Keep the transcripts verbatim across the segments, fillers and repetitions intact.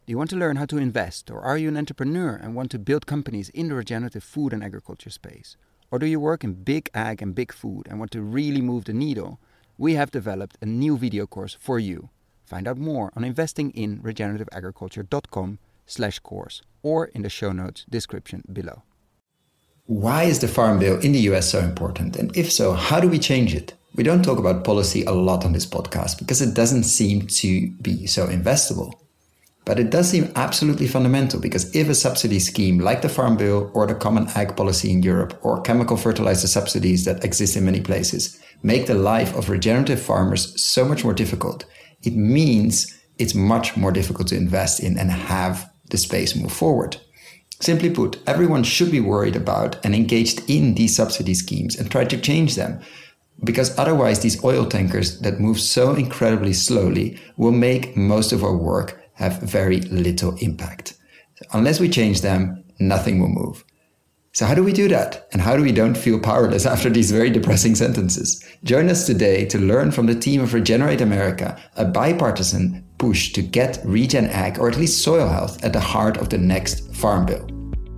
Do you want to learn how to invest, or are you an entrepreneur and want to build companies in the regenerative food and agriculture space? Or do you work in big ag and big food and want to really move the needle? We have developed a new video course for you. Find out more on investinginregenerativeagriculture.com slash course or in the show notes description below. Why is the Farm Bill in the U S so important? And if so, how do we change it? We don't talk about policy a lot on this podcast because it doesn't seem to be so investable. But it does seem absolutely fundamental, because if a subsidy scheme like the Farm Bill or the Common Ag Policy in Europe or chemical fertilizer subsidies that exist in many places make the life of regenerative farmers so much more difficult, it means it's much more difficult to invest in and have the space move forward. Simply put, everyone should be worried about and engaged in these subsidy schemes and try to change them, because otherwise these oil tankers that move so incredibly slowly will make most of our work have very little impact. Unless we change them, nothing will move. So how do we do that? And how do we don't feel powerless after these very depressing sentences? Join us today to learn from the team of Regenerate America, a bipartisan push to get regen ag, or at least soil health, at the heart of the next Farm Bill.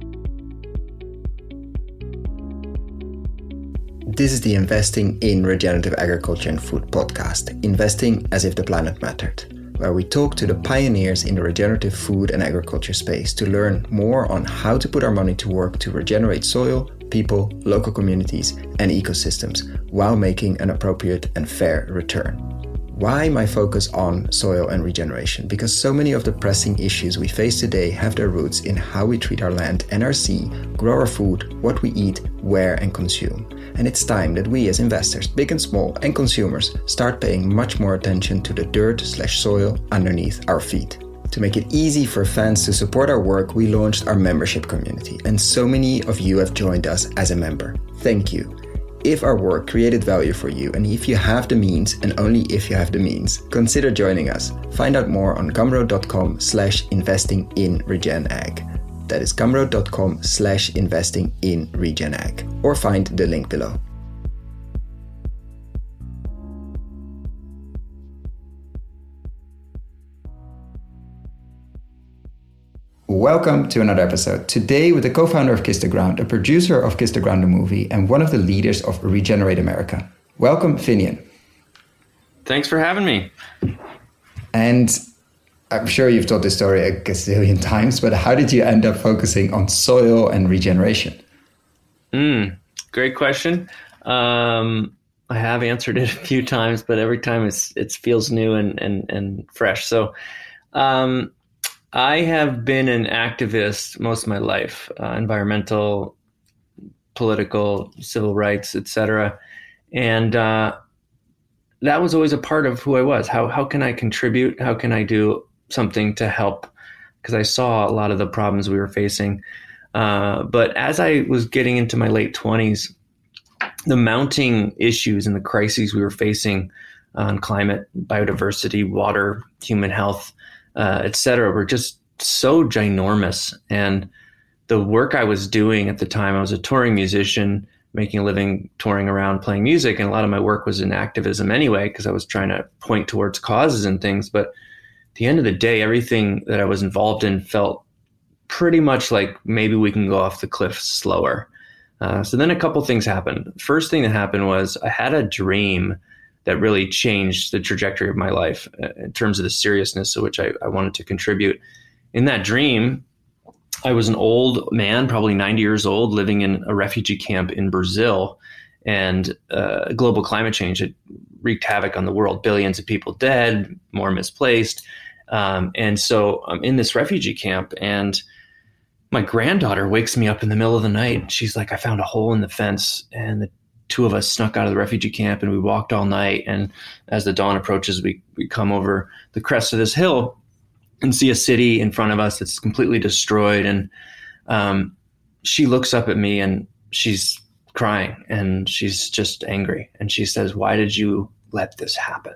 This is the Investing in Regenerative Agriculture and Food podcast, investing as if the planet mattered, where we talk to the pioneers in the regenerative food and agriculture space to learn more on how to put our money to work to regenerate soil, people, local communities, and ecosystems while making an appropriate and fair return. Why my focus on soil and regeneration? Because so many of the pressing issues we face today have their roots in how we treat our land and our sea, grow our food, what we eat, where and consume. And it's time that we as investors, big and small, and consumers start paying much more attention to the dirt slash soil underneath our feet. To make it easy for fans to support our work, we launched our membership community, and so many of you have joined us as a member. Thank you. If our work created value for you, and if you have the means, and only if you have the means, consider joining us. Find out more on gumroad.com slash investing in regen ag. That is gumroad.com slash investing in regen ag. Or find the link below. Welcome to another episode. Today with the co-founder of Kiss the Ground, a producer of Kiss the Ground the movie, and one of the leaders of Regenerate America. Welcome, Finian. Thanks for having me. And I'm sure you've told this story a gazillion times, but how did you end up focusing on soil and regeneration? Mm, great question. Um, I have answered it a few times, but every time it's it feels new and and and fresh. So. Um, I have been an activist most of my life, uh, environmental, political, civil rights, et cetera. And uh, that was always a part of who I was. How how can I contribute? How can I do something to help? Because I saw a lot of the problems we were facing. Uh, but as I was getting into my late twenties, the mounting issues and the crises we were facing on climate, biodiversity, water, human health, Uh, et cetera, were just so ginormous. And the work I was doing at the time, I was a touring musician, making a living touring around playing music. And a lot of my work was in activism anyway, because I was trying to point towards causes and things. But at the end of the day, everything that I was involved in felt pretty much like maybe we can go off the cliff slower. Uh, so then a couple things happened. First thing that happened was I had a dream that really changed the trajectory of my life uh, in terms of the seriousness of which I, I wanted to contribute. In that dream, I was an old man, probably ninety years old, living in a refugee camp in Brazil, and uh, global climate change had wreaked havoc on the world. Billions of people dead, more misplaced. Um, and so I'm in this refugee camp, and my granddaughter wakes me up in the middle of the night. She's like, I found a hole in the fence, and the two of us snuck out of the refugee camp and we walked all night. And as the dawn approaches, we, we come over the crest of this hill and see a city in front of us that's completely destroyed. And um, she looks up at me and she's crying and she's just angry. And she says, why did you let this happen?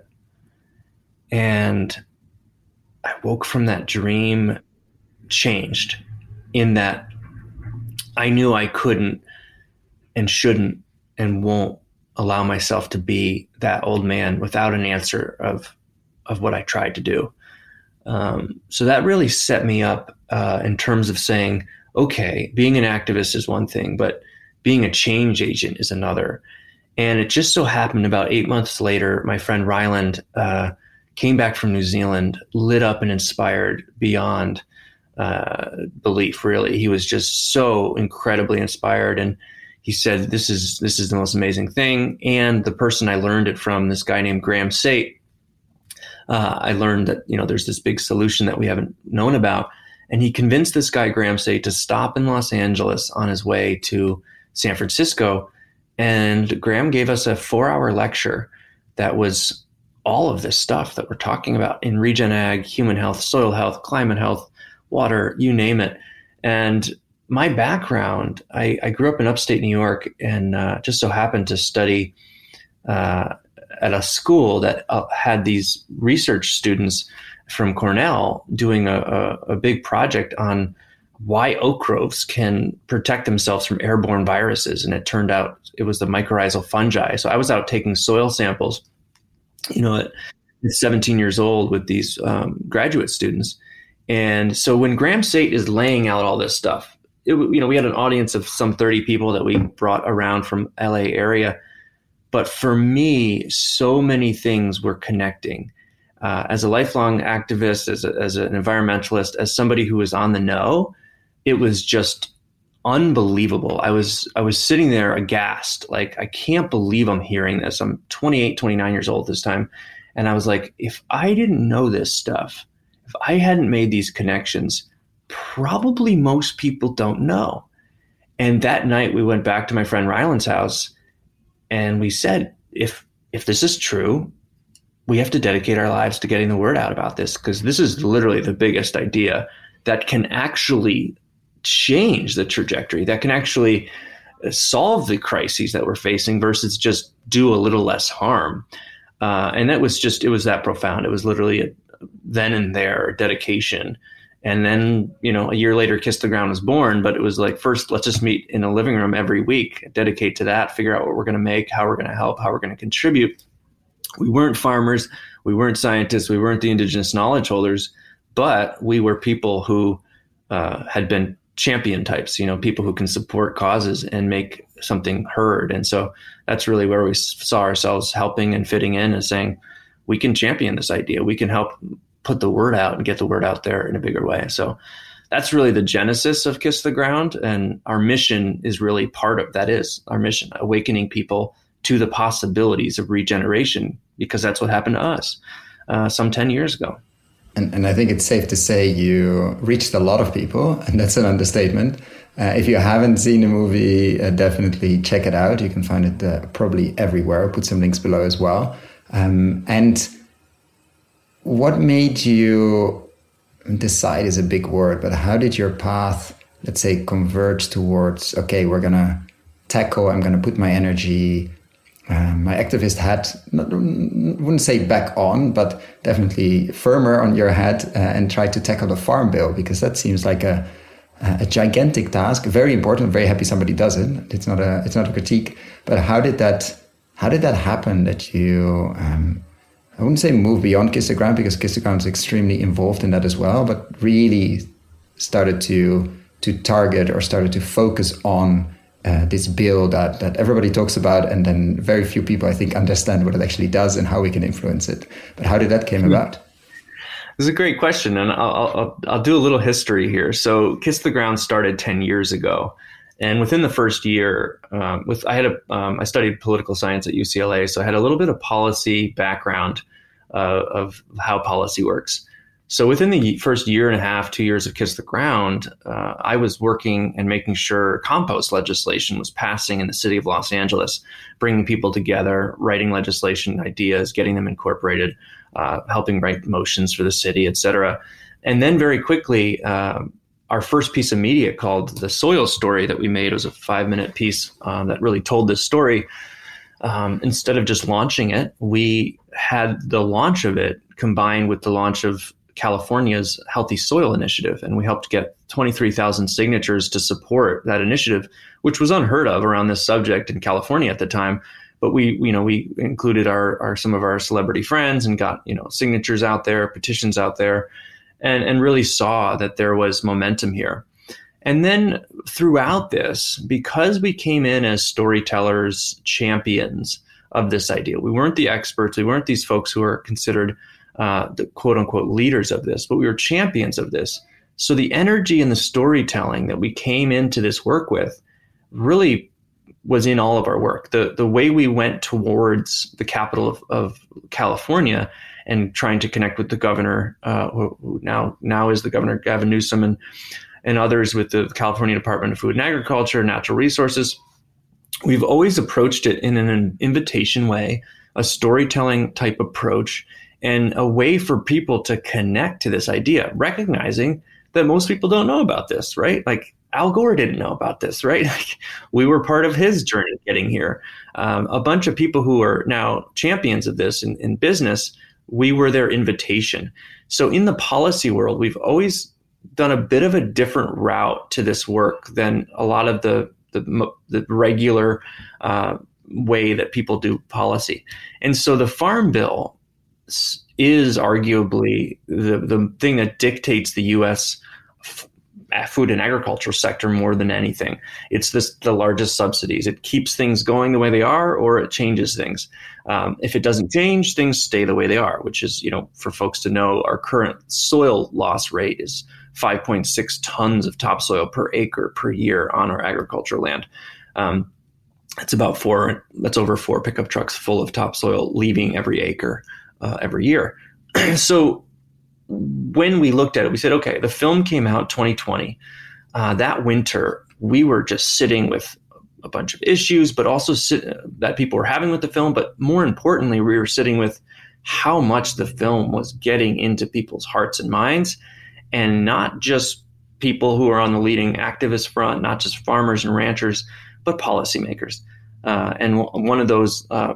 And I woke from that dream changed in that I knew I couldn't and shouldn't and won't allow myself to be that old man without an answer of of what I tried to do. Um, so that really set me up uh, in terms of saying, okay, being an activist is one thing, but being a change agent is another. And it just so happened about eight months later, my friend Ryland uh, came back from New Zealand, lit up and inspired beyond uh, belief, really. He was just so incredibly inspired. And he said, this is this is the most amazing thing. And the person I learned it from, this guy named Graham Sate, uh, I learned that, you know, there's this big solution that we haven't known about. And he convinced this guy, Graham Sate, to stop in Los Angeles on his way to San Francisco. And Graham gave us a four-hour lecture that was all of this stuff that we're talking about in regen ag, human health, soil health, climate health, water, you name it. And my background, I, I grew up in upstate New York and uh, just so happened to study uh, at a school that uh, had these research students from Cornell doing a, a, a big project on why oak groves can protect themselves from airborne viruses. And it turned out it was the mycorrhizal fungi. So I was out taking soil samples, you know, at seventeen years old with these um, graduate students. And so when Graham Sate is laying out all this stuff, it, you know, we had an audience of some thirty people that we brought around from L A area. But for me, so many things were connecting. Uh, as a lifelong activist, as, a, as an environmentalist, as somebody who was on the know, it was just unbelievable. I was I was sitting there aghast, like, I can't believe I'm hearing this. I'm twenty-eight, twenty-nine years old this time. And I was like, if I didn't know this stuff, if I hadn't made these connections, probably most people don't know. And that night we went back to my friend Ryland's house and we said, if if this is true, we have to dedicate our lives to getting the word out about this, because this is literally the biggest idea that can actually change the trajectory, that can actually solve the crises that we're facing versus just do a little less harm. Uh, and that was just, it was that profound. It was literally a then and there dedication. And then, you know, a year later, Kiss the Ground was born, but it was like, first, let's just meet in a living room every week, dedicate to that, figure out what we're going to make, how we're going to help, how we're going to contribute. We weren't farmers, we weren't scientists, we weren't the indigenous knowledge holders, but we were people who uh, had been champion types, you know, people who can support causes and make something heard. And so that's really where we saw ourselves helping and fitting in and saying, we can champion this idea. We can help put the word out and get the word out there in a bigger way. So that's really the genesis of Kiss the Ground. And our mission is really part of that is our mission, awakening people to the possibilities of regeneration, because that's what happened to us uh, some ten years ago. And, and I think it's safe to say you reached a lot of people, and that's an understatement. Uh, if you haven't seen the movie, uh, definitely check it out. You can find it uh, probably everywhere. I'll put some links below as well. Um, and what made you decide is a big word, but how did your path, let's say, converge towards, okay, we're going to tackle, I'm going to put my energy, Um, my activist hat, not, wouldn't say back on, but definitely firmer on your head uh, and try to tackle the farm bill, because that seems like a, a gigantic task, very important. Very happy somebody does it. It's not a it's not a critique, but how did that how did that happen that you um, I wouldn't say move beyond Kiss the Ground, because Kiss the Ground is extremely involved in that as well, but really started to to target or started to focus on Uh, this bill that, that everybody talks about, and then very few people, I think, understand what it actually does and how we can influence it. But how did that came about? This is a great question, and I'll, I'll, I'll do a little history here. So Kiss the Ground started ten years ago, and within the first year, um, with I had a um, I studied political science at U C L A, so I had a little bit of policy background uh, of how policy works. So within the first year and a half, two years of Kiss the Ground, uh, I was working and making sure compost legislation was passing in the city of Los Angeles, bringing people together, writing legislation ideas, getting them incorporated, uh, helping write motions for the city, et cetera. And then very quickly, uh, our first piece of media called The Soil Story that we made was a five-minute piece um, that really told this story. Um, instead of just launching it, we had the launch of it combined with the launch of California's Healthy Soil Initiative, and we helped get twenty-three thousand signatures to support that initiative, which was unheard of around this subject in California at the time. But we, you know, we included our, our some of our celebrity friends and got, you know, signatures out there, petitions out there, and, and really saw that there was momentum here. And then throughout this, because we came in as storytellers, champions of this idea, we weren't the experts, we weren't these folks who are considered uh, the quote unquote leaders of this, but we were champions of this. So the energy and the storytelling that we came into this work with really was in all of our work. The the way we went towards the capital of, of California and trying to connect with the governor, uh, who, who now now is the governor, Gavin Newsom, and and others with the California Department of Food and Agriculture, Natural Resources. We've always approached it in an invitation way, a storytelling type approach, and a way for people to connect to this idea, recognizing that most people don't know about this, right? Like Al Gore didn't know about this, right? Like, we were part of his journey getting here. Um, a bunch of people who are now champions of this in, in business, we were their invitation. So in the policy world, we've always done a bit of a different route to this work than a lot of the the, the regular uh, way that people do policy. And so the Farm Bill is arguably the, the thing that dictates the U S f- food and agriculture sector more than anything. It's this, the largest subsidies. It keeps things going the way they are, or it changes things. Um, if it doesn't change, things stay the way they are, which is, you know, for folks to know, our current soil loss rate is five point six tons of topsoil per acre per year on our agriculture land. Um, it's about four, that's over four pickup trucks full of topsoil leaving every acre uh, every year. So when we looked at it, we said, okay, the film came out twenty twenty. Uh, that winter, we were just sitting with a bunch of issues, but also sit, uh, that people were having with the film. But more importantly, we were sitting with how much the film was getting into people's hearts and minds. And not just people who are on the leading activist front, not just farmers and ranchers, but policymakers. Uh, and w- one of those uh,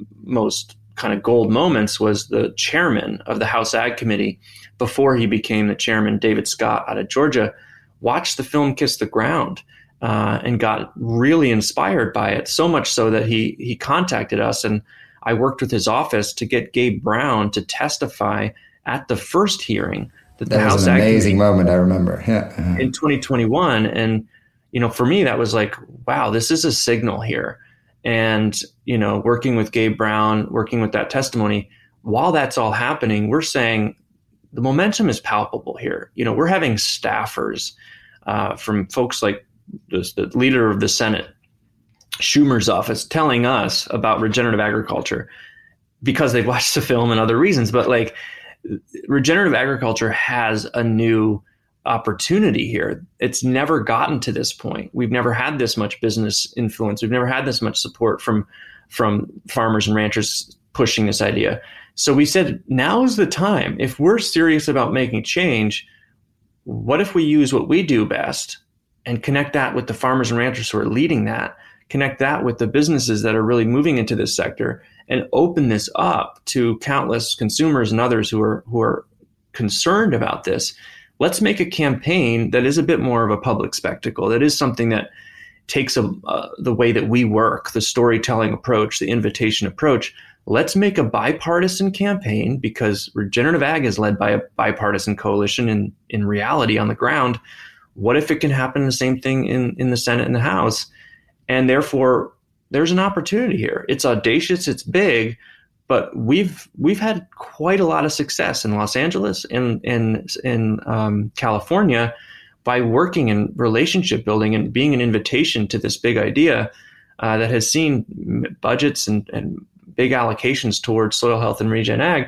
most kind of gold moments was the chairman of the House Ag Committee, before he became the chairman, David Scott out of Georgia, watched the film Kiss the Ground uh, and got really inspired by it, so much so that he he contacted us, and I worked with his office to get Gabe Brown to testify at the first hearing. That, that was an amazing moment, I remember. Yeah. Uh-huh. In twenty twenty-one. And, you know, for me, that was like, wow, this is a signal here. And, you know, working with Gabe Brown, working with that testimony, while that's all happening, we're saying the momentum is palpable here. You know, we're having staffers uh, from folks like this, the leader of the Senate, Schumer's office, telling us about regenerative agriculture because they've watched the film and other reasons. But like, regenerative agriculture has a new opportunity here. It's never gotten to this point. We've never had this much business influence. We've never had this much support from from farmers and ranchers pushing this idea. So we said, now is the time. If we're serious about making change, what if we use what we do best and connect that with the farmers and ranchers who are leading that, connect that with the businesses that are really moving into this sector, and open this up to countless consumers and others who are who are concerned about this. Let's make a campaign that is a bit more of a public spectacle, that is something that takes a, uh, the way that we work, the storytelling approach, the invitation approach. Let's make a bipartisan campaign, because regenerative ag is led by a bipartisan coalition in, in reality on the ground. What if it can happen the same thing in, in the Senate and the House? And therefore, there's an opportunity here. It's audacious, it's big, but we've we've had quite a lot of success in Los Angeles and in, in, in um, California by working in relationship building and being an invitation to this big idea uh, that has seen budgets and, and big allocations towards soil health and regen ag.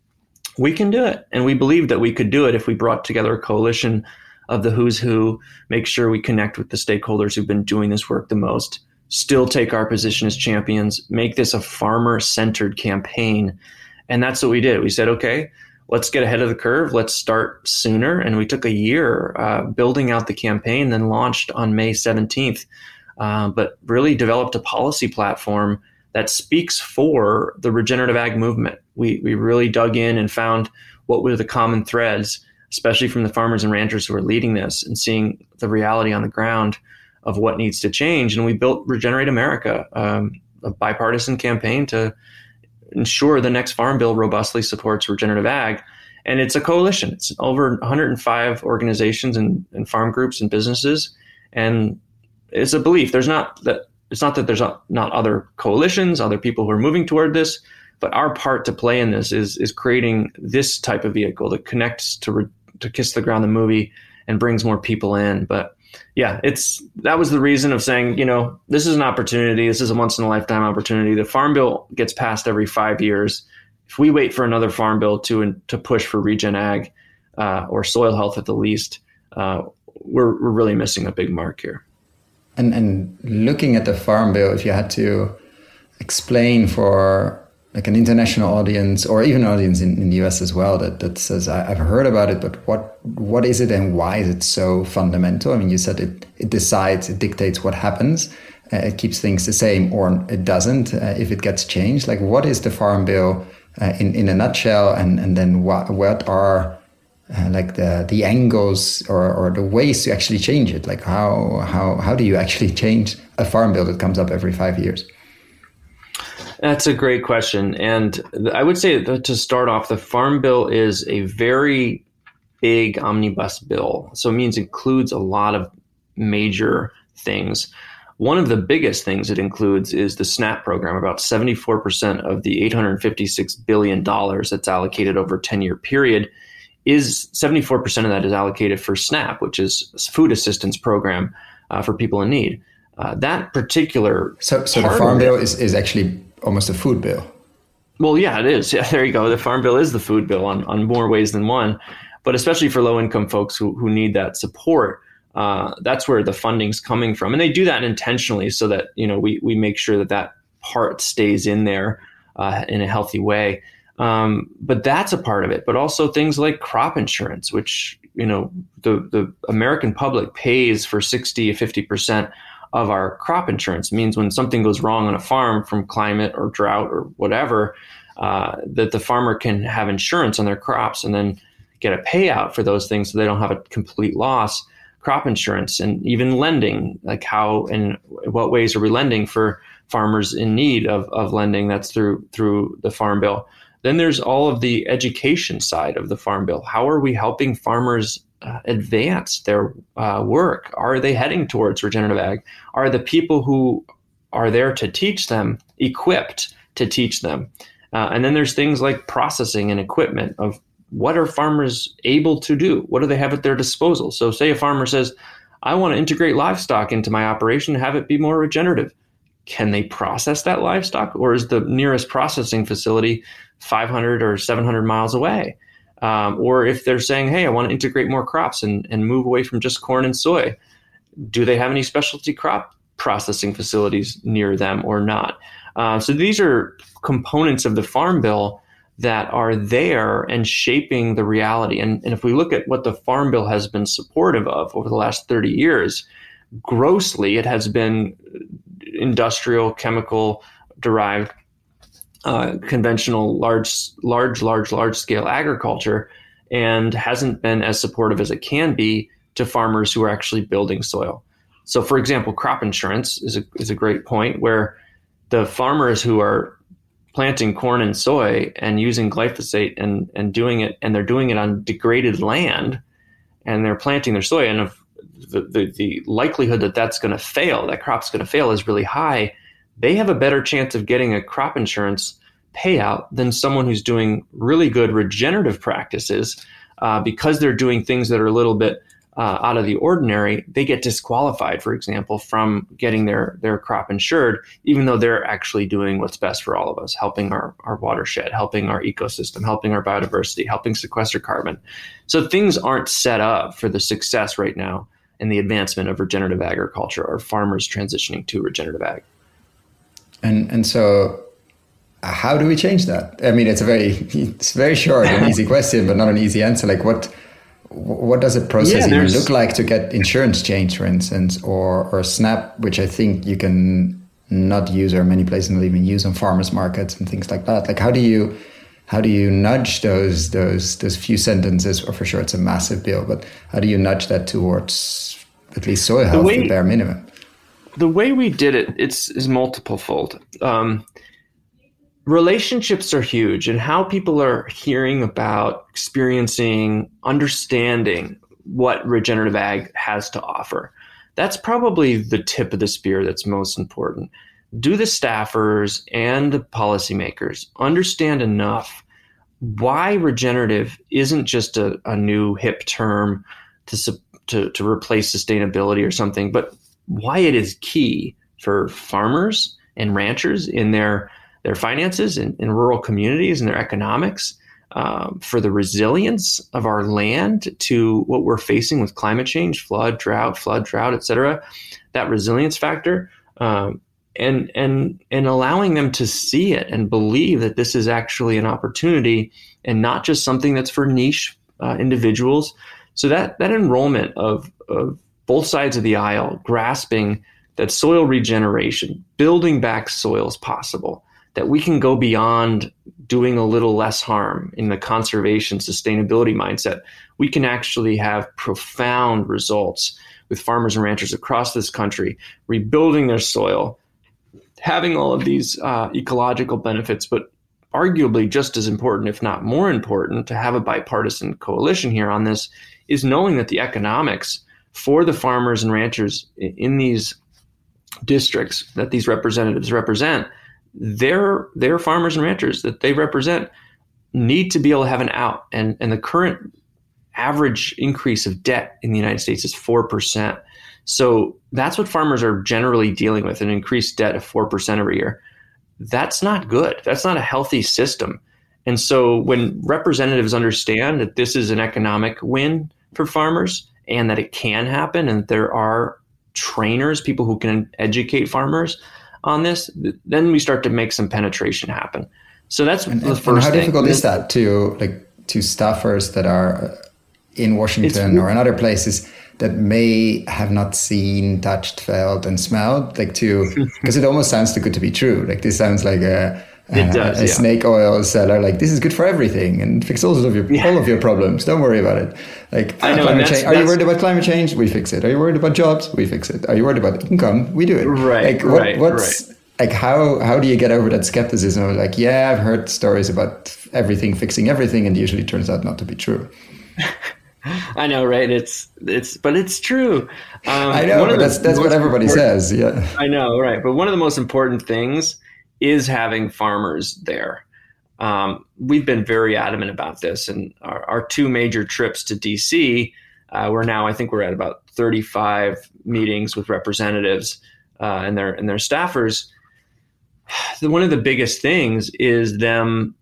We can do it. And we believe that we could do it if we brought together a coalition of the who's who, make sure we connect with the stakeholders who've been doing this work the most, still take our position as champions, make this a farmer-centered campaign. And that's what we did. We said, okay, let's get ahead of the curve. Let's start sooner. And we took a year uh, building out the campaign, then launched on May seventeenth, uh, but really developed a policy platform that speaks for the regenerative ag movement. We, we really dug in and found what were the common threads, especially from the farmers and ranchers who are leading this and seeing the reality on the ground of what needs to change. And we built Regenerate America, um, a bipartisan campaign to ensure the next farm bill robustly supports regenerative ag. And it's a coalition. It's over one hundred five organizations and, and farm groups and businesses. And it's a belief. There's not that it's not that there's not, not other coalitions, other people who are moving toward this, but our part to play in this is is creating this type of vehicle that connects to re, to Kiss the Ground, the movie, and brings more people in. But yeah, it's that was the reason of saying, you know, this is an opportunity. This is a once in a lifetime opportunity. The Farm Bill gets passed every five years. If we wait for another Farm Bill to to push for regen ag uh, or soil health at the least, uh, we're we're really missing a big mark here. And and looking at the Farm Bill, if you had to explain for like an international audience or even an audience in, in the U S as well that, that says, I, I've heard about it, but what what is it and why is it so fundamental? I mean, you said it, it decides, it dictates what happens. Uh, it keeps things the same or it doesn't uh, if it gets changed. Like, what is the Farm Bill uh, in, in a nutshell? And, and then what, what are uh, like the, the angles or, or the ways to actually change it? Like, how, how, how do you actually change a Farm Bill that comes up every five years? That's a great question. And I would say that to start off, the Farm Bill is a very big omnibus bill. So it means it includes a lot of major things. One of the biggest things it includes is the SNAP program. About seventy-four percent of the eight hundred fifty-six billion dollars that's allocated over a ten-year period is seventy-four percent of that is allocated for SNAP, which is a food assistance program uh, for people in need. Uh, that particular so so the Farm Bill is, is actually almost a food bill. Well, yeah, it is. Yeah, there you go. The Farm Bill is the food bill on, on more ways than one, but especially for low income folks who, who need that support. Uh, that's where the funding's coming from. And they do that intentionally so that, you know, we, we make sure that that part stays in there uh, in a healthy way. Um, but that's a part of it, but also things like crop insurance, which, you know, the, the American public pays for sixty to fifty percent of our crop insurance. It means when something goes wrong on a farm from climate or drought or whatever, uh, that the farmer can have insurance on their crops and then get a payout for those things so they don't have a complete loss. Crop insurance and even lending, like how and what ways are we lending for farmers in need of, of lending? That's through through the Farm Bill. Then there's all of the education side of the Farm Bill. How are we helping farmers uh, advance their uh, work? Are they heading towards regenerative ag? Are the people who are there to teach them equipped to teach them? Uh, and then there's things like processing and equipment of what are farmers able to do? What do they have at their disposal? So say a farmer says, I want to integrate livestock into my operation, have it be more regenerative. Can they process that livestock, or is the nearest processing facility five hundred or seven hundred miles away? Um, or if they're saying, hey, I want to integrate more crops and, and move away from just corn and soy, do they have any specialty crop processing facilities near them or not? Uh, so these are components of the Farm Bill that are there and shaping the reality. And, and if we look at what the Farm Bill has been supportive of over the last thirty years, grossly, it has been industrial, chemical derived, uh, conventional, large, large, large, large scale agriculture, and hasn't been as supportive as it can be to farmers who are actually building soil. So, for example, crop insurance is a is a great point where the farmers who are planting corn and soy and using glyphosate and, and doing it, and they're doing it on degraded land, and they're planting their soy, and if the, the, the likelihood that that's going to fail, that crop's going to fail is really high, they have a better chance of getting a crop insurance payout than someone who's doing really good regenerative practices uh, because they're doing things that are a little bit Uh, out of the ordinary. They get disqualified, for example, from getting their, their crop insured, even though they're actually doing what's best for all of us, helping our, our watershed, helping our ecosystem, helping our biodiversity, helping sequester carbon. So things aren't set up for the success right now in the advancement of regenerative agriculture or farmers transitioning to regenerative ag. And and so how do we change that? I mean, it's a very it's very short and easy question, but not an easy answer. Like what What does a process yeah, even look like to get insurance change, for instance, or or SNAP, which I think you can not use, or many places not even use on farmers markets and things like that. Like how do you how do you nudge those those those few sentences? Or for sure, it's a massive bill, but how do you nudge that towards at least soil health, the, way, the bare minimum? The way we did it, it's is multiple fold. Um, relationships are huge, and how people are hearing about, experiencing, understanding what regenerative ag has to offer. That's probably the tip of the spear that's most important. Do the staffers and the policymakers understand enough why regenerative isn't just a, a new hip term to, to, to replace sustainability or something, but why it is key for farmers and ranchers in their, their finances, in, in rural communities, and their economics, um, for the resilience of our land to what we're facing with climate change, flood, drought, flood, drought, et cetera, that resilience factor, um, and, and, and allowing them to see it and believe that this is actually an opportunity and not just something that's for niche uh, individuals. So that, that enrollment of, of both sides of the aisle, grasping that soil regeneration, building back soil is possible, that we can go beyond doing a little less harm in the conservation, sustainability mindset. We can actually have profound results with farmers and ranchers across this country, rebuilding their soil, having all of these uh, ecological benefits, but arguably just as important, if not more important, to have a bipartisan coalition here on this, is knowing that the economics for the farmers and ranchers in these districts that these representatives represent, their their farmers and ranchers that they represent need to be able to have an out. And, and the current average increase of debt in the United States is four percent. So that's what farmers are generally dealing with, an increased debt of four percent every year. That's not good. That's not a healthy system. And so when representatives understand that this is an economic win for farmers and that it can happen, and that there are trainers, people who can educate farmers on this, then we start to make some penetration happen. So that's and, the first and how thing. difficult is that to like to staffers that are in Washington It's, or in other places that may have not seen, touched, felt, and smelled, like to, because it almost sounds too good to be true. Like this sounds like a, a, does, a yeah. snake oil seller. Like this is good for everything and fix all of your Yeah. all of your problems. Don't worry about it. Like I know, climate that's- change. Are you that's- worried about climate change? We fix it. Are you worried about jobs? We fix it. Are you worried about income? We do it. Right, Like what, right, what's right. like how how do you get over that skepticism of like, yeah, I've heard stories about everything fixing everything, and usually turns out not to be true. I know, right? It's it's, but it's true. Um, I know, one of but the that's that's what most everybody important- says. Yeah. I know, right? But one of the most important things is having farmers there. Um, we've been very adamant about this, and our, our two major trips to D C, uh, we're now, I think we're at about thirty-five meetings with representatives uh, and their and their staffers. One of the biggest things is them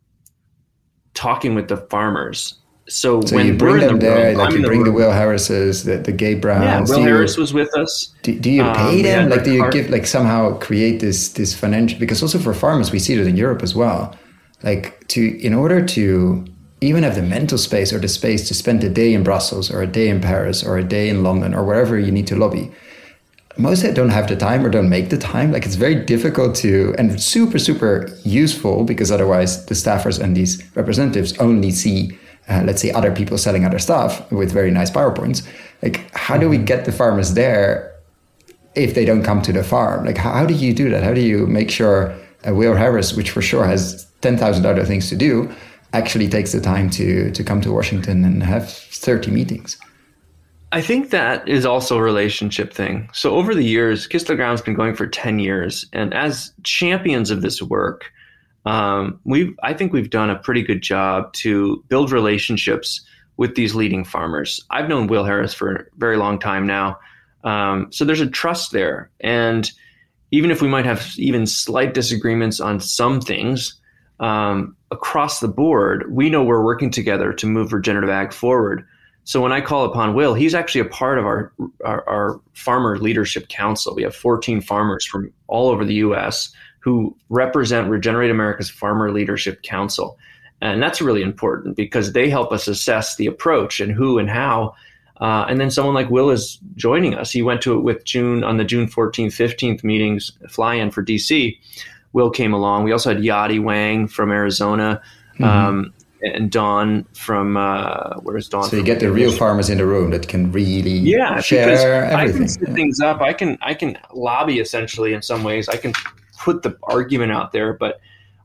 talking with the farmers. So, So when you bring we're in them the there, room, like I'm you in the bring the room. Will Harrises, the, the Gabe Browns. Yeah, Will do you, Harris was with us. Do, do you pay Um, we them? had Like, Rick do you Hart- give like somehow create this this financial? Because also for farmers, we see it in Europe as well. Like to in order to even have the mental space or the space to spend a day in Brussels or a day in Paris or a day in London or wherever you need to lobby. Most of them don't have the time or don't make the time. Like it's very difficult to, and it's super, super useful because otherwise the staffers and these representatives only see, uh, let's say, other people selling other stuff with very nice PowerPoints. Like, how do we get the farmers there if they don't come to the farm? Like, how, how do you do that? How do you make sure uh, Will Harris, which for sure has ten thousand other things to do, actually takes the time to, to come to Washington and have thirty meetings? I think that is also a relationship thing. So over the years, Kiss the Ground's been going for ten years. And as champions of this work, um, we've I think we've done a pretty good job to build relationships with these leading farmers. I've known Will Harris for a very long time now. Um, so there's a trust there. And even if we might have even slight disagreements on some things, um, across the board, we know we're working together to move regenerative ag forward. So when I call upon Will, he's actually a part of our, our, our Farmer Leadership Council. We have fourteen farmers from all over the U S who represent Regenerate America's Farmer Leadership Council. And that's really important because they help us assess the approach and who and how. Uh, and then someone like Will is joining us. He went to it with June on the June fourteenth, fifteenth meetings, fly-in for D C. Will came along. We also had Yadi Wang from Arizona. Mm-hmm. Um, and Don from, uh, where is Don? So you get the real farmers in the room that can really yeah, share everything. I can set yeah. things up. I can, I can lobby essentially in some ways. I can put the argument out there. But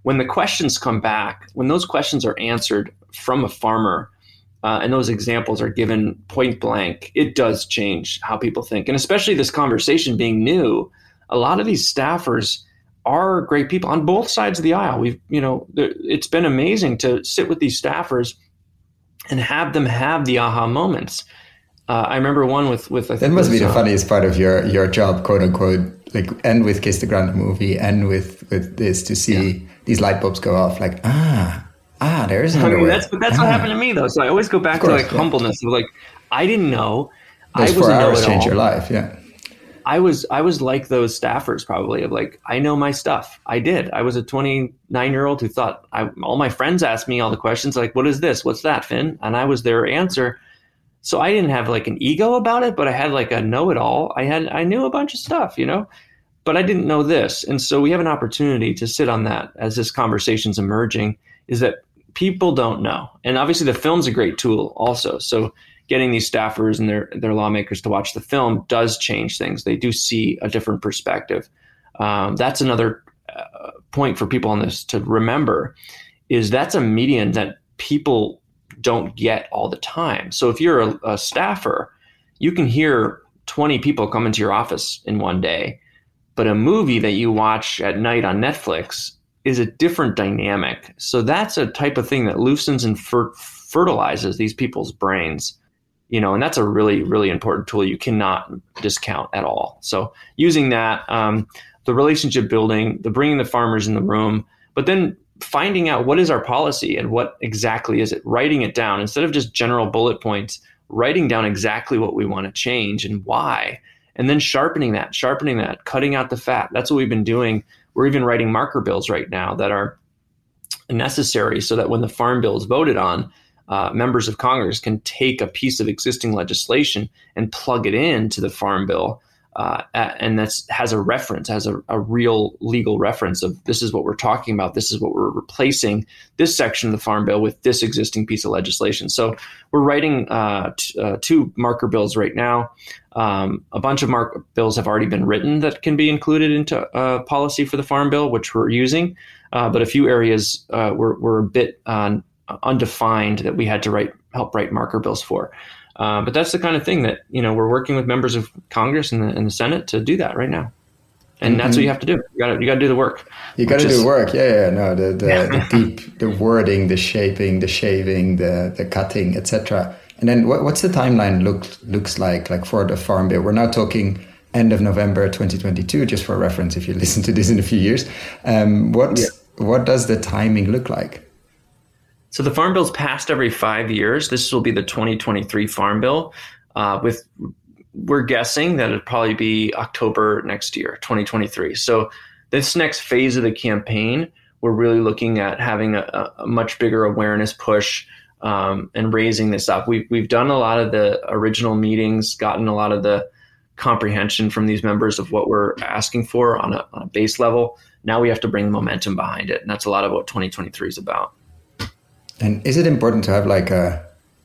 when the questions come back, when those questions are answered from a farmer, uh, and those examples are given point blank, it does change how people think. And especially this conversation being new, a lot of these staffers are great people on both sides of the aisle. We've, you know, it's been amazing to sit with these staffers and have them have the aha moments. Uh, I remember one with with. I think that must was, be the uh, funniest part of your your job, quote unquote. Like, end with Kiss the Ground movie, end with with this, to see yeah. these light bulbs go off. Like, ah, ah, there is another I mean, way. That's that's ah. what happened to me though. So I always go back course, to like yeah. humbleness of like, I didn't know. Those I four wasn't hours know change all. your life. Yeah. I was I was like those staffers probably of like, I know my stuff. I did. I was a twenty-nine year old who thought I, all my friends asked me all the questions like, what is this? What's that, Finn? And I was their answer. So I didn't have like an ego about it, but I had like a know-it-all. I had I knew a bunch of stuff, you know, but I didn't know this. And so we have an opportunity to sit on that as this conversation's emerging, is that people don't know. And obviously the film's a great tool also. So getting these staffers and their their lawmakers to watch the film does change things. They do see a different perspective. Um, that's another uh, point for people on this to remember, is that's a medium that people don't get all the time. So if you're a, a staffer, you can hear twenty people come into your office in one day, but a movie that you watch at night on Netflix is a different dynamic. So that's a type of thing that loosens and fer- fertilizes these people's brains. You know, and that's a really, really important tool you cannot discount at all. So using that, um, the relationship building, the bringing the farmers in the room, but then finding out what is our policy and what exactly is it, writing it down instead of just general bullet points, writing down exactly what we want to change and why, and then sharpening that, sharpening that, cutting out the fat. That's what we've been doing. We're even writing marker bills right now that are necessary so that when the farm bill is voted on, Uh, members of Congress can take a piece of existing legislation and plug it into the Farm Bill, uh, and that's has a reference, has a, a real legal reference of this is what we're talking about, this is what we're replacing this section of the Farm Bill with this existing piece of legislation. So we're writing uh, t- uh, two marker bills right now. Um, a bunch of marker bills have already been written that can be included into uh, policy for the Farm Bill, which we're using, uh, but a few areas uh, we're, we're a bit on. undefined that we had to write, help write marker bills for. Uh, but that's the kind of thing that, you know, we're working with members of Congress and the, and the Senate to do that right now. And mm-hmm. that's what you have to do. You got to, you got to do the work. You got to do the work. Yeah, yeah. No, the the, the deep, the wording, the shaping, the shaving, the the cutting, et cetera. And then what, what's the timeline look looks like like for the Farm Bill? We're now talking end of November twenty twenty-two, just for reference, if you listen to this in a few years. Um, what yeah. what does the timing look like? So the Farm Bill's passed every five years. This will be the twenty twenty-three Farm Bill. Uh, with we're guessing that it'll probably be October next year, twenty twenty-three. So this next phase of the campaign, we're really looking at having a, a much bigger awareness push um, and raising this up. We've we've done a lot of the original meetings, gotten a lot of the comprehension from these members of what we're asking for on a, on a base level. Now we have to bring the momentum behind it, and that's a lot of what twenty twenty-three is about. And is it important to have like a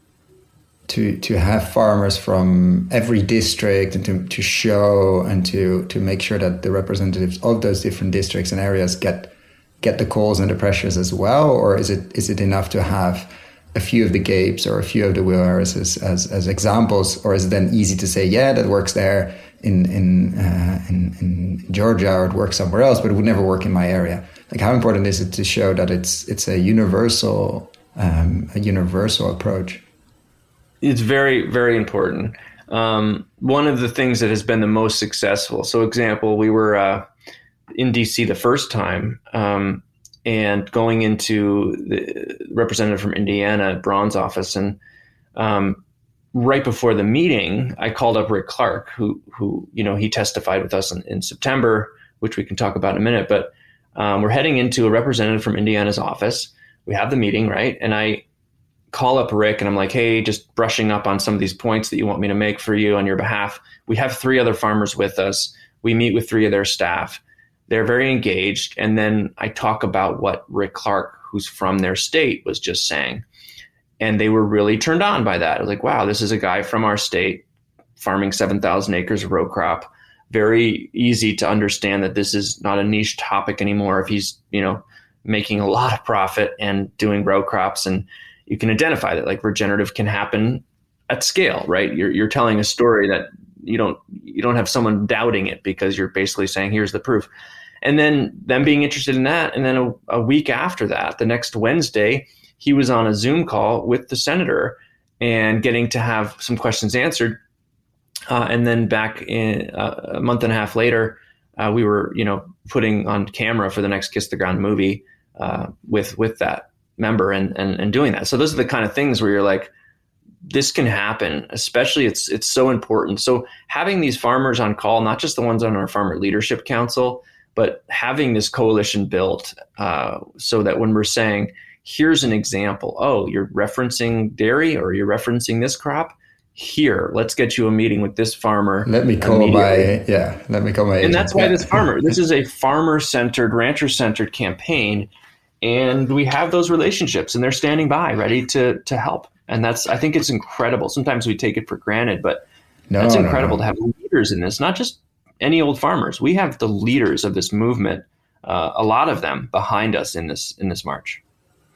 to to have farmers from every district and to, to show and to to make sure that the representatives of those different districts and areas get get the calls and the pressures as well? Or is it is it enough to have a few of the Gapes or a few of the Will Harrises as, as examples? Or is it then easy to say, yeah, that works there in in, uh, in in Georgia, or it works somewhere else, but it would never work in my area? Like, how important is it to show that it's it's a universal Um, a universal approach? It's very, very important. Um, one of the things that has been the most successful. So, example, we were uh, in D C the first time, um, and going into the representative from Indiana, Braun's office, and um, right before the meeting, I called up Rick Clark, who, who you know, he testified with us in, in September, which we can talk about in a minute. But um, we're heading into a representative from Indiana's office. We have the meeting, right? And I call up Rick and I'm like, hey, just brushing up on some of these points that you want me to make for you on your behalf. We have three other farmers with us. We meet with three of their staff. They're very engaged. And then I talk about what Rick Clark, who's from their state, was just saying. And they were really turned on by that. I was like, wow, this is a guy from our state farming seven thousand acres of row crop. Very easy to understand that this is not a niche topic anymore. If he's, you know, making a lot of profit and doing row crops. And you can identify that like regenerative can happen at scale, right? You're you're telling a story that you don't you don't have someone doubting it because you're basically saying, here's the proof. And then them being interested in that. And then a, a week after that, the next Wednesday, he was on a Zoom call with the senator and getting to have some questions answered. Uh, and then back in uh, a month and a half later, uh, we were, you know, putting on camera for the next Kiss the Ground movie uh, with with that member and, and and doing that. So those are the kind of things where you're like, this can happen, especially it's it's so important. So having these farmers on call, not just the ones on our Farmer Leadership Council, but having this coalition built uh, so that when we're saying, here's an example, oh, you're referencing dairy or you're referencing this crop, here, let's get you a meeting with this farmer. Let me call my, yeah, let me call my agent. And that's why yeah. this farmer, this is a farmer-centered, rancher-centered campaign. And we have those relationships and they're standing by ready to to help. And that's, I think it's incredible. Sometimes we take it for granted, but no, that's no, incredible no. to have leaders in this, not just any old farmers. We have the leaders of this movement, uh, a lot of them behind us in this in this march.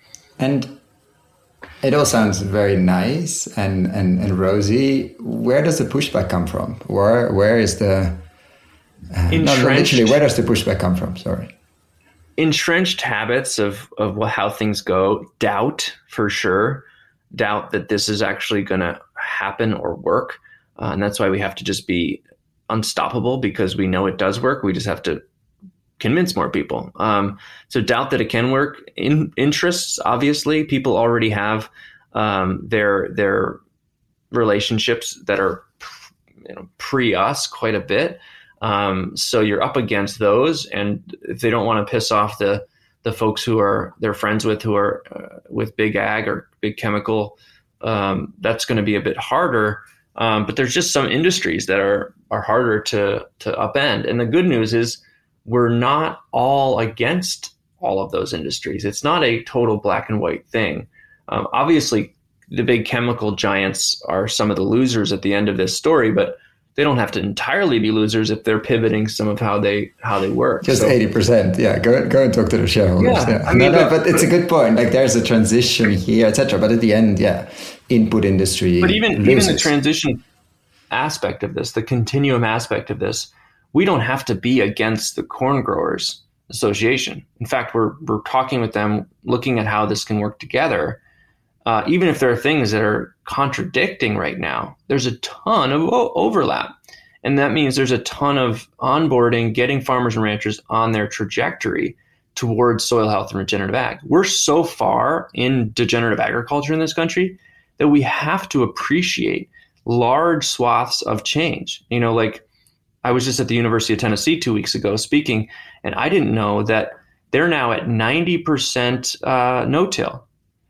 And it all sounds very nice and, and, and rosy. Where does the pushback come from? Where where is the uh, no, literally, where does the pushback come from? Sorry. Entrenched habits of of how things go, doubt for sure, doubt that this is actually going to happen or work, uh, and that's why we have to just be unstoppable because we know it does work. We just have to convince more people. Um, so doubt that it can work. In interests, obviously, people already have um, their their relationships that are, you know, pre us quite a bit. Um, so you're up against those, and if they don't want to piss off the the folks who are they're friends with who are uh, with big ag or big chemical, um, that's going to be a bit harder. Um, but there's just some industries that are are harder to to upend. And the good news is we're not all against all of those industries. It's not a total black and white thing. Um, obviously, the big chemical giants are some of the losers at the end of this story, but they don't have to entirely be losers if they're pivoting some of how they how they work. Just so, eighty percent. Yeah, go go and talk to the shareholders. Yeah, Yeah. I mean, no, no, but it's a good point. Like there's a transition here, et cetera. But at the end, yeah, input industry. But even loses. even the transition aspect of this, the continuum aspect of this, we don't have to be against the Corn Growers Association. In fact, we're we're talking with them, looking at how this can work together. Uh, even if there are things that are contradicting right now, there's a ton of o- overlap. And that means there's a ton of onboarding, getting farmers and ranchers on their trajectory towards soil health and regenerative ag. We're so far in degenerative agriculture in this country that we have to appreciate large swaths of change. You know, like I was just at the University of Tennessee two weeks ago speaking, and I didn't know that they're now at ninety percent uh, no-till.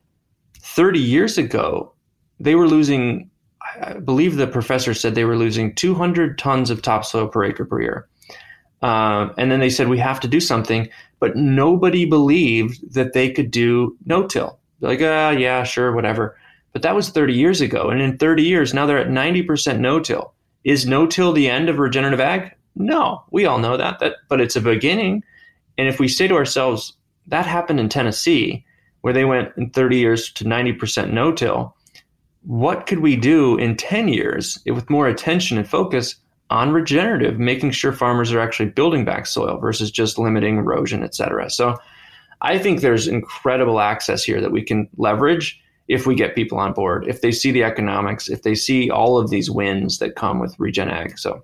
thirty years ago, they were losing, I believe the professor said they were losing two hundred tons of topsoil per acre per year. Um, and then they said, we have to do something, but nobody believed that they could do no-till. They're like, ah, yeah, sure, whatever. But that was thirty years ago. And in thirty years, now they're at ninety percent no-till. Is no-till the end of regenerative ag? No, we all know that, that, but it's a beginning. And if we say to ourselves, that happened in Tennessee, where they went in thirty years to ninety percent no-till, what could we do in ten years with more attention and focus on regenerative, making sure farmers are actually building back soil versus just limiting erosion, et cetera. So I think there's incredible access here that we can leverage if we get people on board, if they see the economics, if they see all of these wins that come with regen ag. So,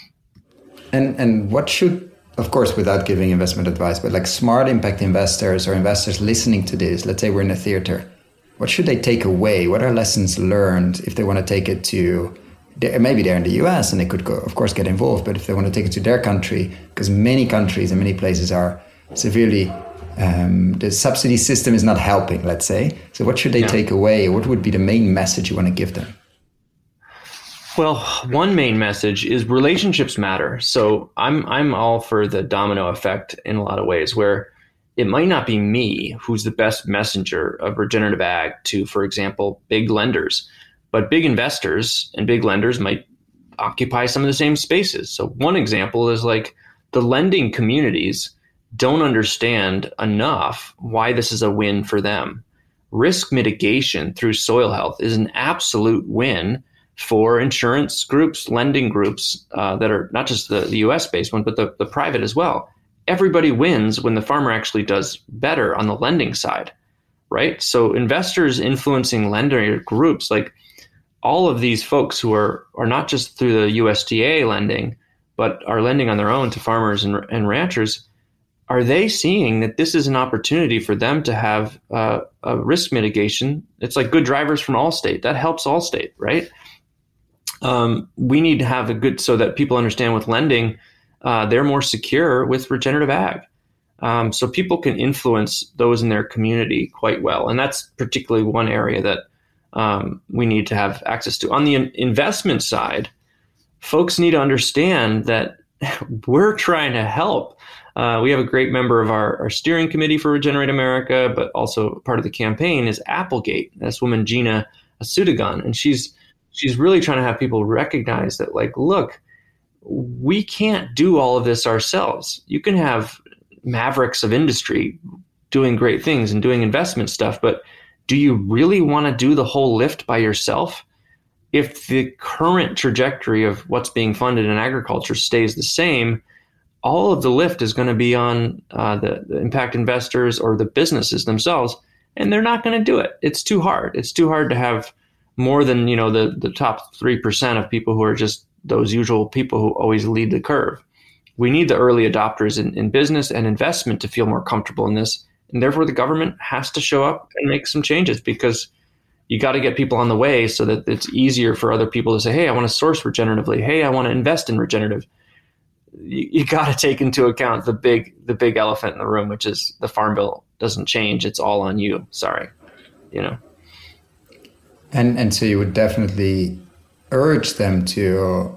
and and what should, of course, without giving investment advice, but like smart impact investors or investors listening to this, let's say we're in a theater, what should they take away? What are lessons learned if they want to take it to, maybe they're in the U S and they could go, of course, get involved, but if they want to take it to their country, because many countries and many places are severely, um, the subsidy system is not helping, let's say. So what should they yeah. take away? What would be the main message you want to give them? Well, one main message is relationships matter. So I'm I'm all for the domino effect in a lot of ways, where it might not be me who's the best messenger of regenerative ag to, for example, big lenders, but big investors and big lenders might occupy some of the same spaces. So one example is like the lending communities don't understand enough why this is a win for them. Risk mitigation through soil health is an absolute win for insurance groups, lending groups uh, that are not just the, the U S-based one, but the, the private as well. Everybody wins when the farmer actually does better on the lending side, right? So investors influencing lender groups, like all of these folks who are, are not just through the U S D A lending, but are lending on their own to farmers and, and ranchers, are they seeing that this is an opportunity for them to have uh, a risk mitigation? It's like good drivers from Allstate. That helps Allstate, right? Um, we need to have a good, so that people understand with lending, uh, they're more secure with regenerative ag. Um, so people can influence those in their community quite well. And that's particularly one area that um, we need to have access to. On the in- investment side, folks need to understand that we're trying to help. Uh, we have a great member of our, our steering committee for Regenerate America, but also part of the campaign is Applegate. This woman, Gina Asudagan, and she's she's really trying to have people recognize that, like, look, we can't do all of this ourselves. You can have mavericks of industry doing great things and doing investment stuff, but do you really want to do the whole lift by yourself? If the current trajectory of what's being funded in agriculture stays the same, all of the lift is going to be on uh, the, the impact investors or the businesses themselves, and they're not going to do it. It's too hard. It's too hard to have more than, you know, the, the top three percent of people who are just those usual people who always lead the curve. We need the early adopters in, in business and investment to feel more comfortable in this, and therefore the government has to show up and make some changes, because you got to get people on the way so that it's easier for other people to say, hey, I want to source regeneratively. Hey, I want to invest in regenerative. You, you got to take into account the big the big elephant in the room, which is the Farm Bill doesn't change. It's all on you. Sorry, you know. And and so you would definitely urge them to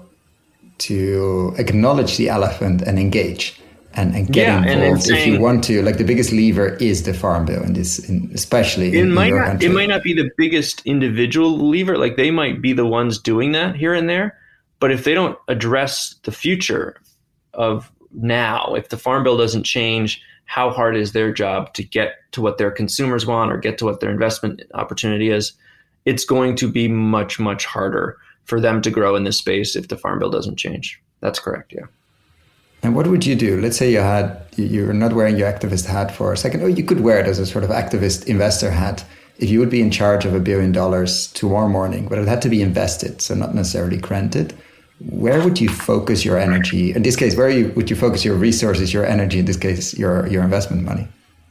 to acknowledge the elephant and engage and, and get yeah, involved saying, if you want to. Like the biggest lever is the Farm Bill, in this, in, especially it in, might in your not, country. It might not be the biggest individual lever. Like they might be the ones doing that here and there, but if they don't address the future of now, if the Farm Bill doesn't change, how hard is their job to get to what their consumers want or get to what their investment opportunity is? It's going to be much, much harder for them to grow in this space if the Farm Bill doesn't change. That's correct, yeah. And what would you do? Let's say you had, you're not wearing your activist hat for a second, or you could wear it as a sort of activist investor hat. If you would be in charge of a billion dollars tomorrow morning, but it had to be invested, so not necessarily granted, where would you focus your energy? In this case, where you, would you focus your resources, your energy, in this case, your, your investment money?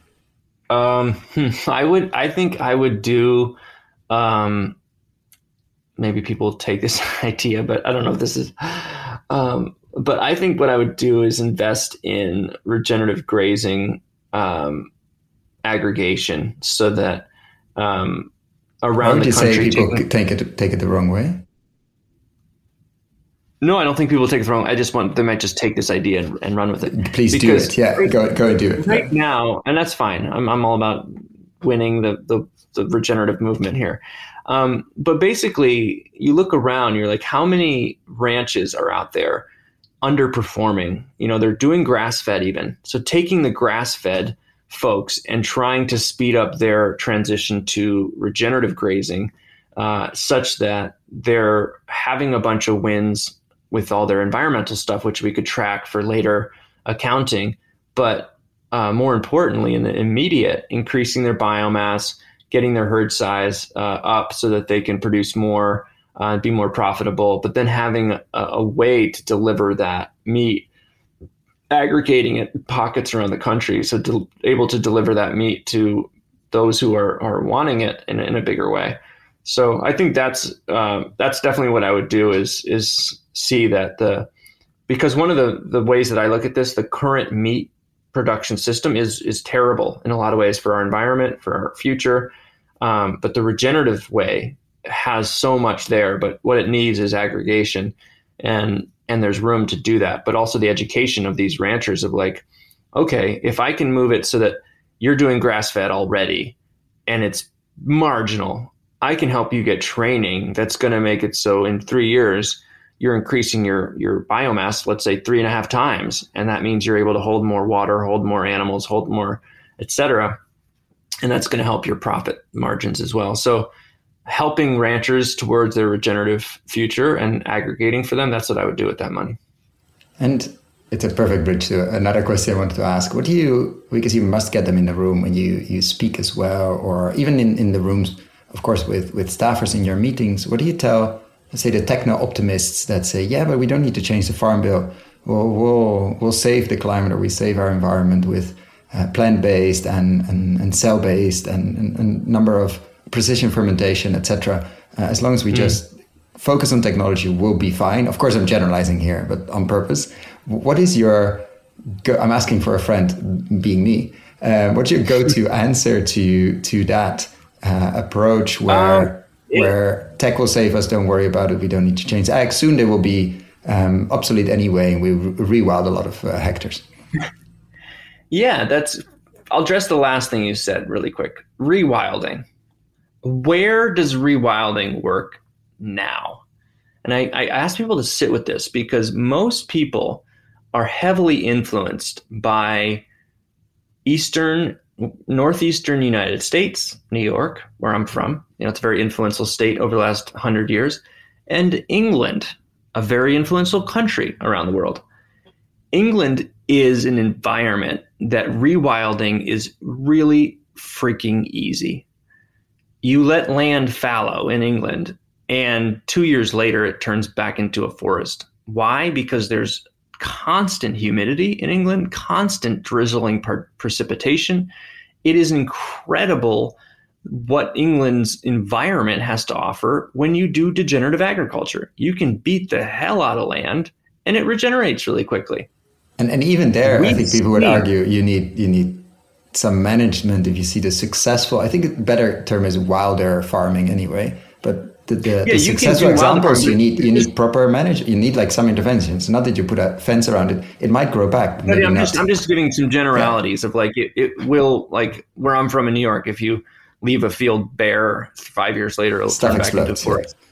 Um, I would, I think I would do, um, maybe people take this idea, but I don't know if this is, um, but I think what I would do is invest in regenerative grazing, um, aggregation, so that, um, around the country. Why would you say people taking, take it, take it the wrong way? No, I don't think people take it wrong. I just want, they might just take this idea and, and run with it. Please because do it. Yeah, right, go, go and do it. Right yeah. now, and that's fine. I'm, I'm all about winning the, the, the regenerative movement here. Um, but basically, you look around, you're like, how many ranches are out there underperforming? You know, they're doing grass-fed even. So taking the grass-fed folks and trying to speed up their transition to regenerative grazing, uh, such that they're having a bunch of wins with all their environmental stuff, which we could track for later accounting. But uh, more importantly, in the immediate, increasing their biomass, getting their herd size uh, up so that they can produce more, uh, be more profitable, but then having a, a way to deliver that meat, aggregating it in pockets around the country, so to, able to deliver that meat to those who are, are wanting it in, in a bigger way. So I think that's uh, that's definitely what I would do is is see that the, because one of the, the ways that I look at this, the current meat production system is is terrible in a lot of ways for our environment, for our future. Um, but the regenerative way has so much there, but what it needs is aggregation, and and there's room to do that. But also the education of these ranchers of like, okay, if I can move it so that you're doing grass-fed already and it's marginal, I can help you get training that's going to make it so in three years you're increasing your, your biomass, let's say three and a half times. And that means you're able to hold more water, hold more animals, hold more, et cetera. And that's going to help your profit margins as well. So helping ranchers towards their regenerative future and aggregating for them, that's what I would do with that money. And it's a perfect bridge to another question I wanted to ask. What do you, because you must get them in the room when you, you speak as well, or even in, in the rooms, of course, with, with staffers in your meetings, what do you tell, let's say, the techno-optimists that say, yeah, but we don't need to change the Farm Bill. We'll, we'll, we'll save the climate, or we save our environment with uh, plant-based and, and, and cell-based and a number of precision fermentation, et cetera. Uh, as long as we mm. just focus on technology, we'll be fine. Of course, I'm generalizing here, but on purpose. What is your, go- I'm asking for a friend, being me, uh, what's your go-to answer to to that uh, approach where um, yeah. where tech will save us, don't worry about it, we don't need to change ag. Soon they will be um, obsolete anyway, and we re- rewild a lot of uh, hectares. Yeah, that's, I'll address the last thing you said really quick. Rewilding. Where does rewilding work now? And I, I ask people to sit with this, because most people are heavily influenced by Eastern, Northeastern United States, New York, where I'm from. You know, it's a very influential state over the last hundred years, and England, a very influential country around the world. England is an environment that rewilding is really freaking easy. You let land fallow in England, and two years later, it turns back into a forest. Why? Because there's constant humidity in England, constant drizzling per- precipitation. It is incredible what England's environment has to offer when you do degenerative agriculture. You can beat the hell out of land, and it regenerates really quickly. And and even there, We've I think people would seen, argue you need you need some management if you see the successful. I think a better term is wilder farming anyway. But the, the, yeah, the successful examples, you need you need proper management. You need like some interventions. Not that you put a fence around it; it might grow back. But maybe I'm not. just I'm just giving some generalities yeah. of like it, it will, like where I'm from in New York. If you leave a field bare, five years later it'll Stuff turn back explodes, into a forest. Yeah.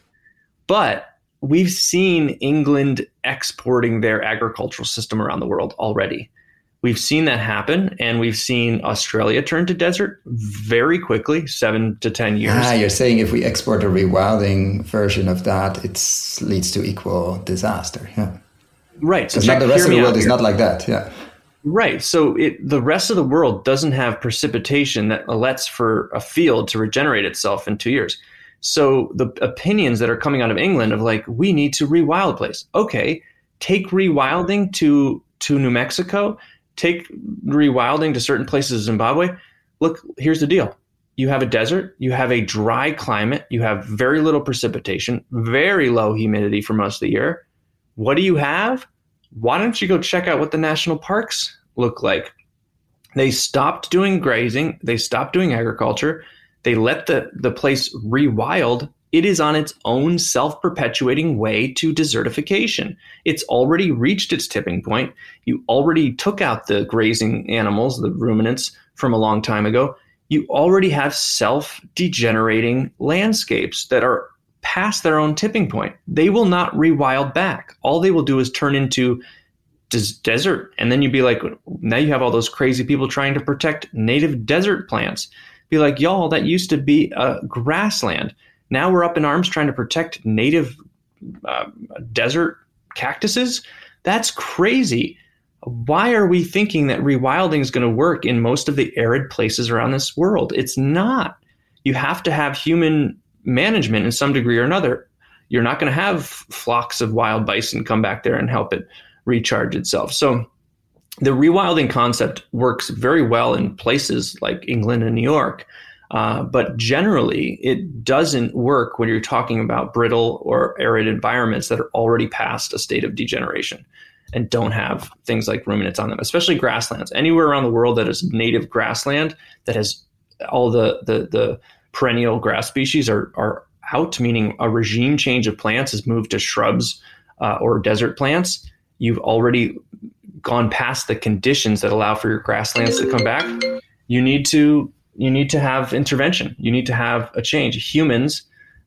But we've seen England exporting their agricultural system around the world already. We've seen that happen, and we've seen Australia turn to desert very quickly, seven to ten years. Ah, you're saying if we export a rewilding version of that, it leads to equal disaster. Yeah, right. So not the rest of the world is not like that. Yeah, right. So it, the rest of the world doesn't have precipitation that lets for a field to regenerate itself in two years. So the opinions that are coming out of England of like, we need to rewild a place. Okay, take rewilding to to New Mexico. Take rewilding to certain places in Zimbabwe. Look, here's the deal. You have a desert, you have a dry climate, you have very little precipitation, very low humidity for most of the year. What do you have? Why don't you go check out what the national parks look like? They stopped doing grazing, they stopped doing agriculture, they let the, the place rewild. It is on its own self-perpetuating way to desertification. It's already reached its tipping point. You already took out the grazing animals, the ruminants, from a long time ago. You already have self-degenerating landscapes that are past their own tipping point. They will not rewild back. All they will do is turn into des- desert. And then you'd be like, now you have all those crazy people trying to protect native desert plants. Be like, y'all, that used to be a grassland. Now we're up in arms trying to protect native uh, desert cactuses. That's crazy. Why are we thinking that rewilding is going to work in most of the arid places around this world? It's not. You have to have human management in some degree or another. You're not going to have flocks of wild bison come back there and help it recharge itself. So the rewilding concept works very well in places like England and New York. Uh, but generally, it doesn't work when you're talking about brittle or arid environments that are already past a state of degeneration and don't have things like ruminants on them, especially grasslands. Anywhere around the world that is native grassland that has all the the, the perennial grass species are, are out, meaning a regime change of plants has moved to shrubs uh, or desert plants. You've already gone past the conditions that allow for your grasslands to come back. You need to You need to have intervention. You need to have a change. Humans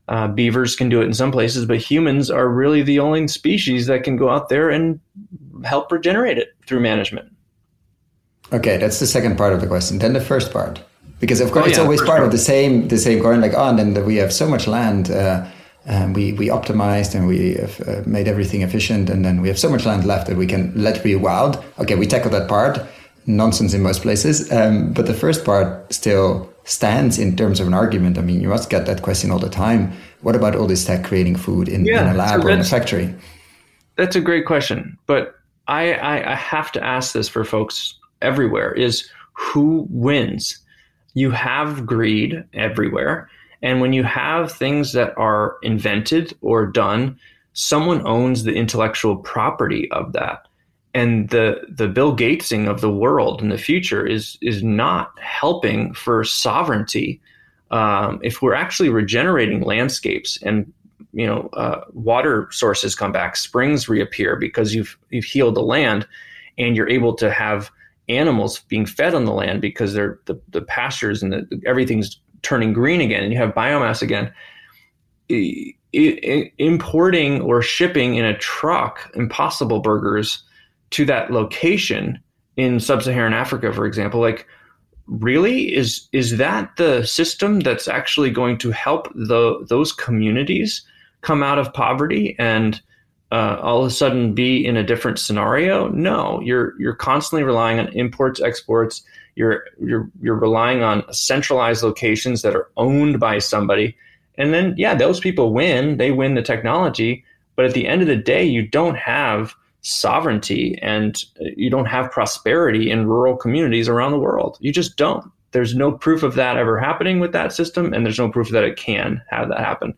Uh, beavers can do it in some places, but humans are really the only species that can go out there and help regenerate it through management. Okay, that's the second part of the question. Then the first part, because of course oh, yeah, it's always part part. of the same the same coin. Like, oh, and then we have so much land, uh, and we we optimized and we have uh, made everything efficient, and then we have so much land left that we can let be wild. Okay, we tackle that part. Nonsense in most places, um, but the first part still stands in terms of an argument. I mean, you must get that question all the time. What about all this tech creating food in, yeah, in a lab so or in a factory? That's a great question, but I, I, I have to ask this for folks everywhere: is who wins? You have greed everywhere, and when you have things that are invented or done, someone owns the intellectual property of that. And the the Bill Gatesing of the world in the future is is not helping for sovereignty. Um, if we're actually regenerating landscapes and you know uh, water sources come back, springs reappear because you've you've healed the land, and you're able to have animals being fed on the land because they're the, the pastures and the, everything's turning green again, and you have biomass again. It, it, importing or shipping in a truck Impossible Burgers to that location in sub-Saharan Africa, for example, like really is is that the system that's actually going to help the those communities come out of poverty and uh, all of a sudden be in a different scenario? No, you're you're constantly relying on imports, exports. You're you're you're relying on centralized locations that are owned by somebody, and then yeah, those people win. They win the technology, but at the end of the day, you don't have sovereignty and you don't have prosperity in rural communities around the world. You just don't. There's no proof of that ever happening with that system, and there's no proof that it can have that happen.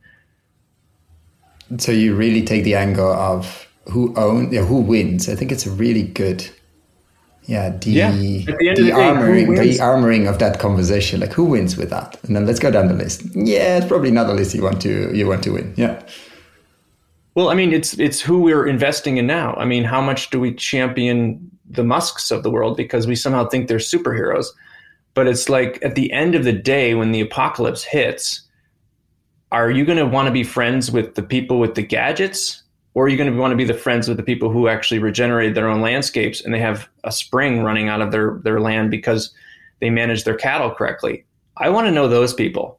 So you really take the angle of who owns, yeah, who wins. I think it's a really good, yeah, de- yeah. de-armoring, the de-armoring of that conversation. Like, who wins with that? And then let's go down the list. Yeah, it's probably not a list you want to you want to win. Yeah. Well, I mean, it's it's who we're investing in now. I mean, how much do we champion the Musks of the world because we somehow think they're superheroes? But it's like at the end of the day, when the apocalypse hits, are you going to want to be friends with the people with the gadgets, or are you going to want to be the friends with the people who actually regenerated their own landscapes and they have a spring running out of their, their land because they manage their cattle correctly? I want to know those people.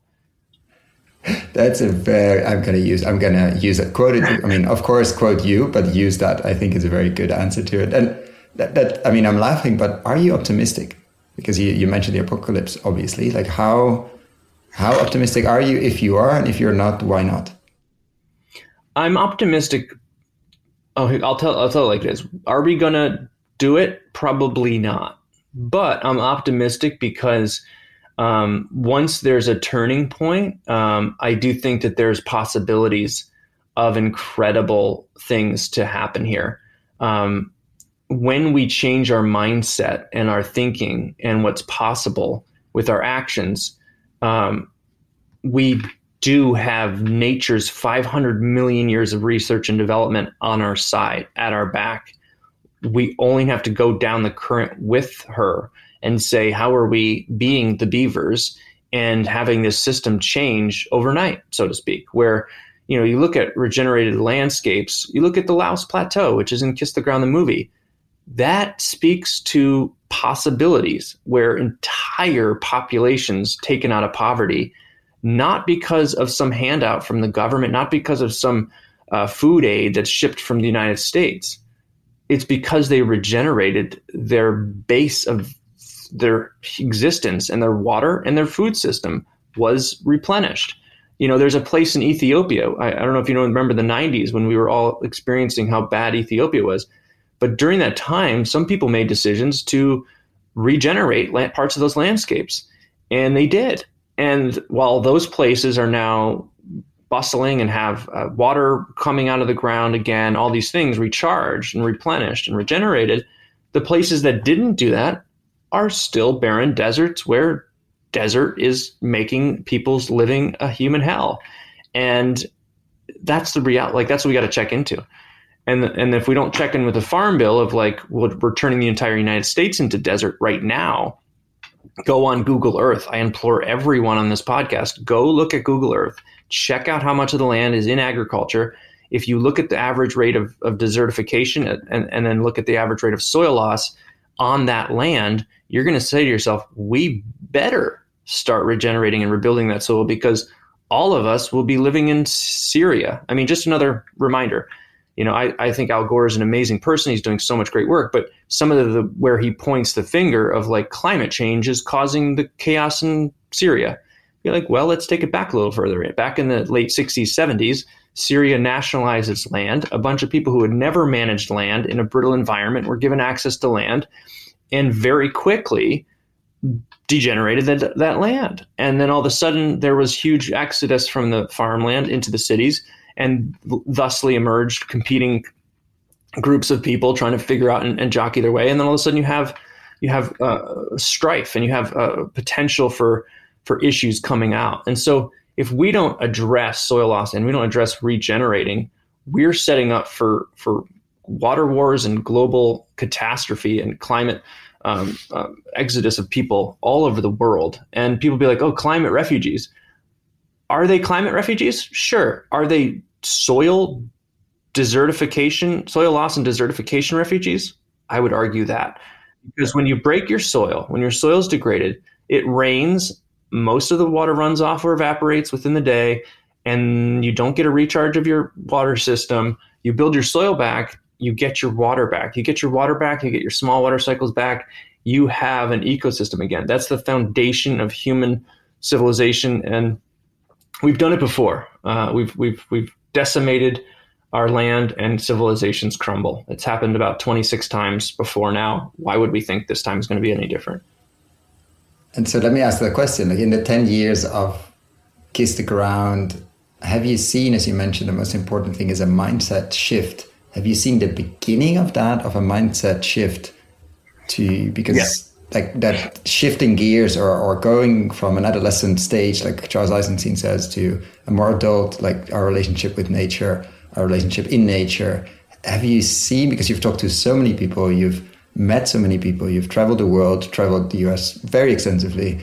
That's a very, I'm going to use, I'm going to use it. Quote it. I mean, of course, quote you, but use that. I think is a very good answer to it. And that, that I mean, I'm laughing, but are you optimistic? Because you, you mentioned the apocalypse, obviously. Like how, how optimistic are you? If you are, and if you're not, why not? I'm optimistic. Oh, I'll tell, I'll tell it like this. Are we going to do it? Probably not. But I'm optimistic because Um, once there's a turning point, um, I do think that there's possibilities of incredible things to happen here. Um, when we change our mindset and our thinking and what's possible with our actions, um, we do have nature's five hundred million years of research and development on our side, at our back. We only have to go down the current with her and say, how are we being the beavers and having this system change overnight, so to speak, where, you know, you look at regenerated landscapes, you look at the Laos Plateau, which is in Kiss the Ground, the movie, that speaks to possibilities where entire populations taken out of poverty, not because of some handout from the government, not because of some uh, food aid that's shipped from the United States. It's because they regenerated their base of their existence, and their water and their food system was replenished. You know, there's a place in Ethiopia. I, I don't know if you know, remember the nineties when we were all experiencing how bad Ethiopia was. But during that time, some people made decisions to regenerate land, parts of those landscapes, and they did. And while those places are now bustling and have uh, water coming out of the ground again, all these things recharged and replenished and regenerated, the places that didn't do that are still barren deserts where desert is making people's living a human hell. And that's the reality. Like, that's what we got to check into. And, and if we don't check in with the Farm Bill of like, well, we're turning the entire United States into desert right now, go on Google Earth. I implore everyone on this podcast, go look at Google Earth, check out how much of the land is in agriculture. If you look at the average rate of, of desertification and, and then look at the average rate of soil loss on that land, you're going to say to yourself, we better start regenerating and rebuilding that soil, because all of us will be living in Syria. I mean, just another reminder, you know, I, I think Al Gore is an amazing person. He's doing so much great work, but some of the, where he points the finger of like climate change is causing the chaos in Syria. You're like, well, let's take it back a little further. Back in the late sixties, seventies, Syria nationalized its land. A bunch of people who had never managed land in a brittle environment were given access to land, and very quickly degenerated that, that land. And then all of a sudden there was huge exodus from the farmland into the cities, and thusly emerged competing groups of people trying to figure out and, and jockey their way. And then all of a sudden you have you have uh, strife, and you have uh, potential for for issues coming out. And so if we don't address soil loss and we don't address regenerating, we're setting up for for water wars and global catastrophe and climate um, uh, exodus of people all over the world. And people be like, oh, climate refugees. Are they climate refugees? Sure. Are they soil desertification, soil loss and desertification refugees? I would argue that. Because when you break your soil, when your soil is degraded, it rains, most of the water runs off or evaporates within the day, and you don't get a recharge of your water system. You build your soil back, you get your water back. You get your water back, you get your small water cycles back, you have an ecosystem again. That's the foundation of human civilization, and we've done it before. Uh, we've we've we've decimated our land, and civilizations crumble. It's happened about twenty-six times before now. Why would we think this time is going to be any different? And so let me ask the question, like in the ten years of Kiss the Ground, have you seen, as you mentioned, the most important thing is a mindset shift. Have you seen the beginning of that, of a mindset shift to, because yeah. like that shifting gears or, or going from an adolescent stage, like Charles Eisenstein says, to a more adult, like our relationship with nature, our relationship in nature. Have you seen, because you've talked to so many people, you've met so many people, you've traveled the world, traveled the U S very extensively.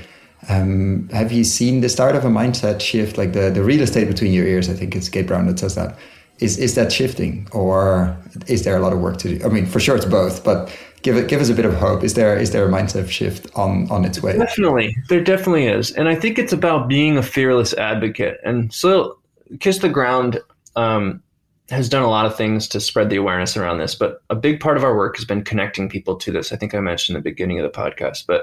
Um, have you seen the start of a mindset shift, like the, the real estate between your ears? I think it's Gabe Brown that says that. Is is that shifting, or is there a lot of work to do? I mean, for sure it's both, but give it give us a bit of hope. Is there is there a mindset shift on, on its way? Definitely, there definitely is. And I think it's about being a fearless advocate. And so Kiss the Ground um, has done a lot of things to spread the awareness around this, but a big part of our work has been connecting people to this. I think I mentioned in the beginning of the podcast, but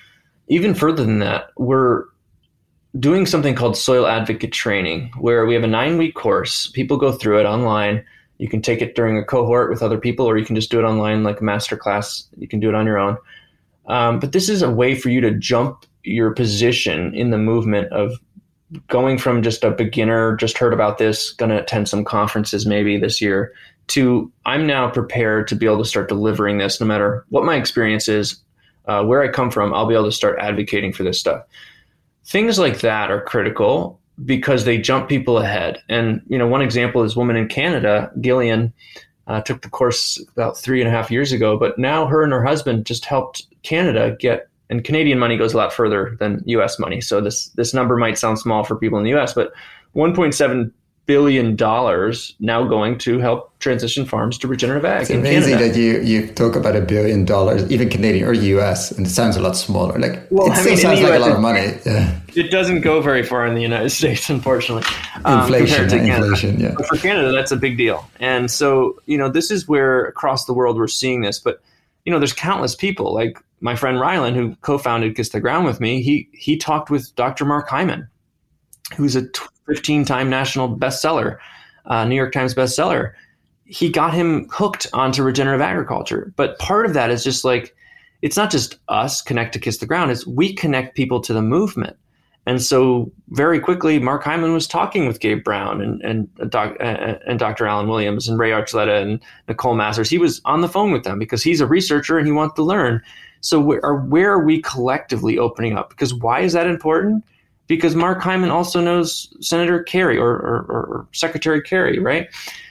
even further than that, we're doing something called Soil Advocate Training, where we have a nine-week course. People go through it online. You can take it during a cohort with other people, or you can just do it online like a master class. You can do it on your own. Um, but this is a way for you to jump your position in the movement of going from just a beginner, just heard about this, going to attend some conferences maybe this year, to I'm now prepared to be able to start delivering this no matter what my experience is, uh, where I come from. I'll be able to start advocating for this stuff. Things like that are critical because they jump people ahead. And, you know, one example is a woman in Canada, Gillian, uh, took the course about three and a half years ago, but now her and her husband just helped Canada get, and Canadian money goes a lot further than U S money. So this, this number might sound small for people in the U S, but one point seven billion dollars now going to help transition farms to regenerative ag. It's amazing that you, you talk about a billion dollars, even Canadian or U S, and it sounds a lot smaller. Like well, it I still mean, sounds like U S, a lot of money. Yeah. It doesn't go very far in the United States, unfortunately. Um, inflation, to inflation, yeah. But for Canada, that's a big deal. And so, you know, this is where across the world we're seeing this. But, you know, there's countless people, like my friend Rylan, who co-founded Kiss the Ground with me. He he talked with Doctor Mark Hyman, who's a fifteen-time national bestseller, uh, New York Times bestseller. He got him hooked onto regenerative agriculture. But part of that is just like, it's not just us connect to Kiss the Ground, it's we connect people to the movement. And so very quickly, Mark Hyman was talking with Gabe Brown and and, doc, and Doctor Alan Williams and Ray Archuleta and Nicole Masters. He was on the phone with them because he's a researcher and he wants to learn. So where are, where are we collectively opening up? Because why is that important? Because Mark Hyman also knows Senator Kerry or, or, or Secretary Kerry, right?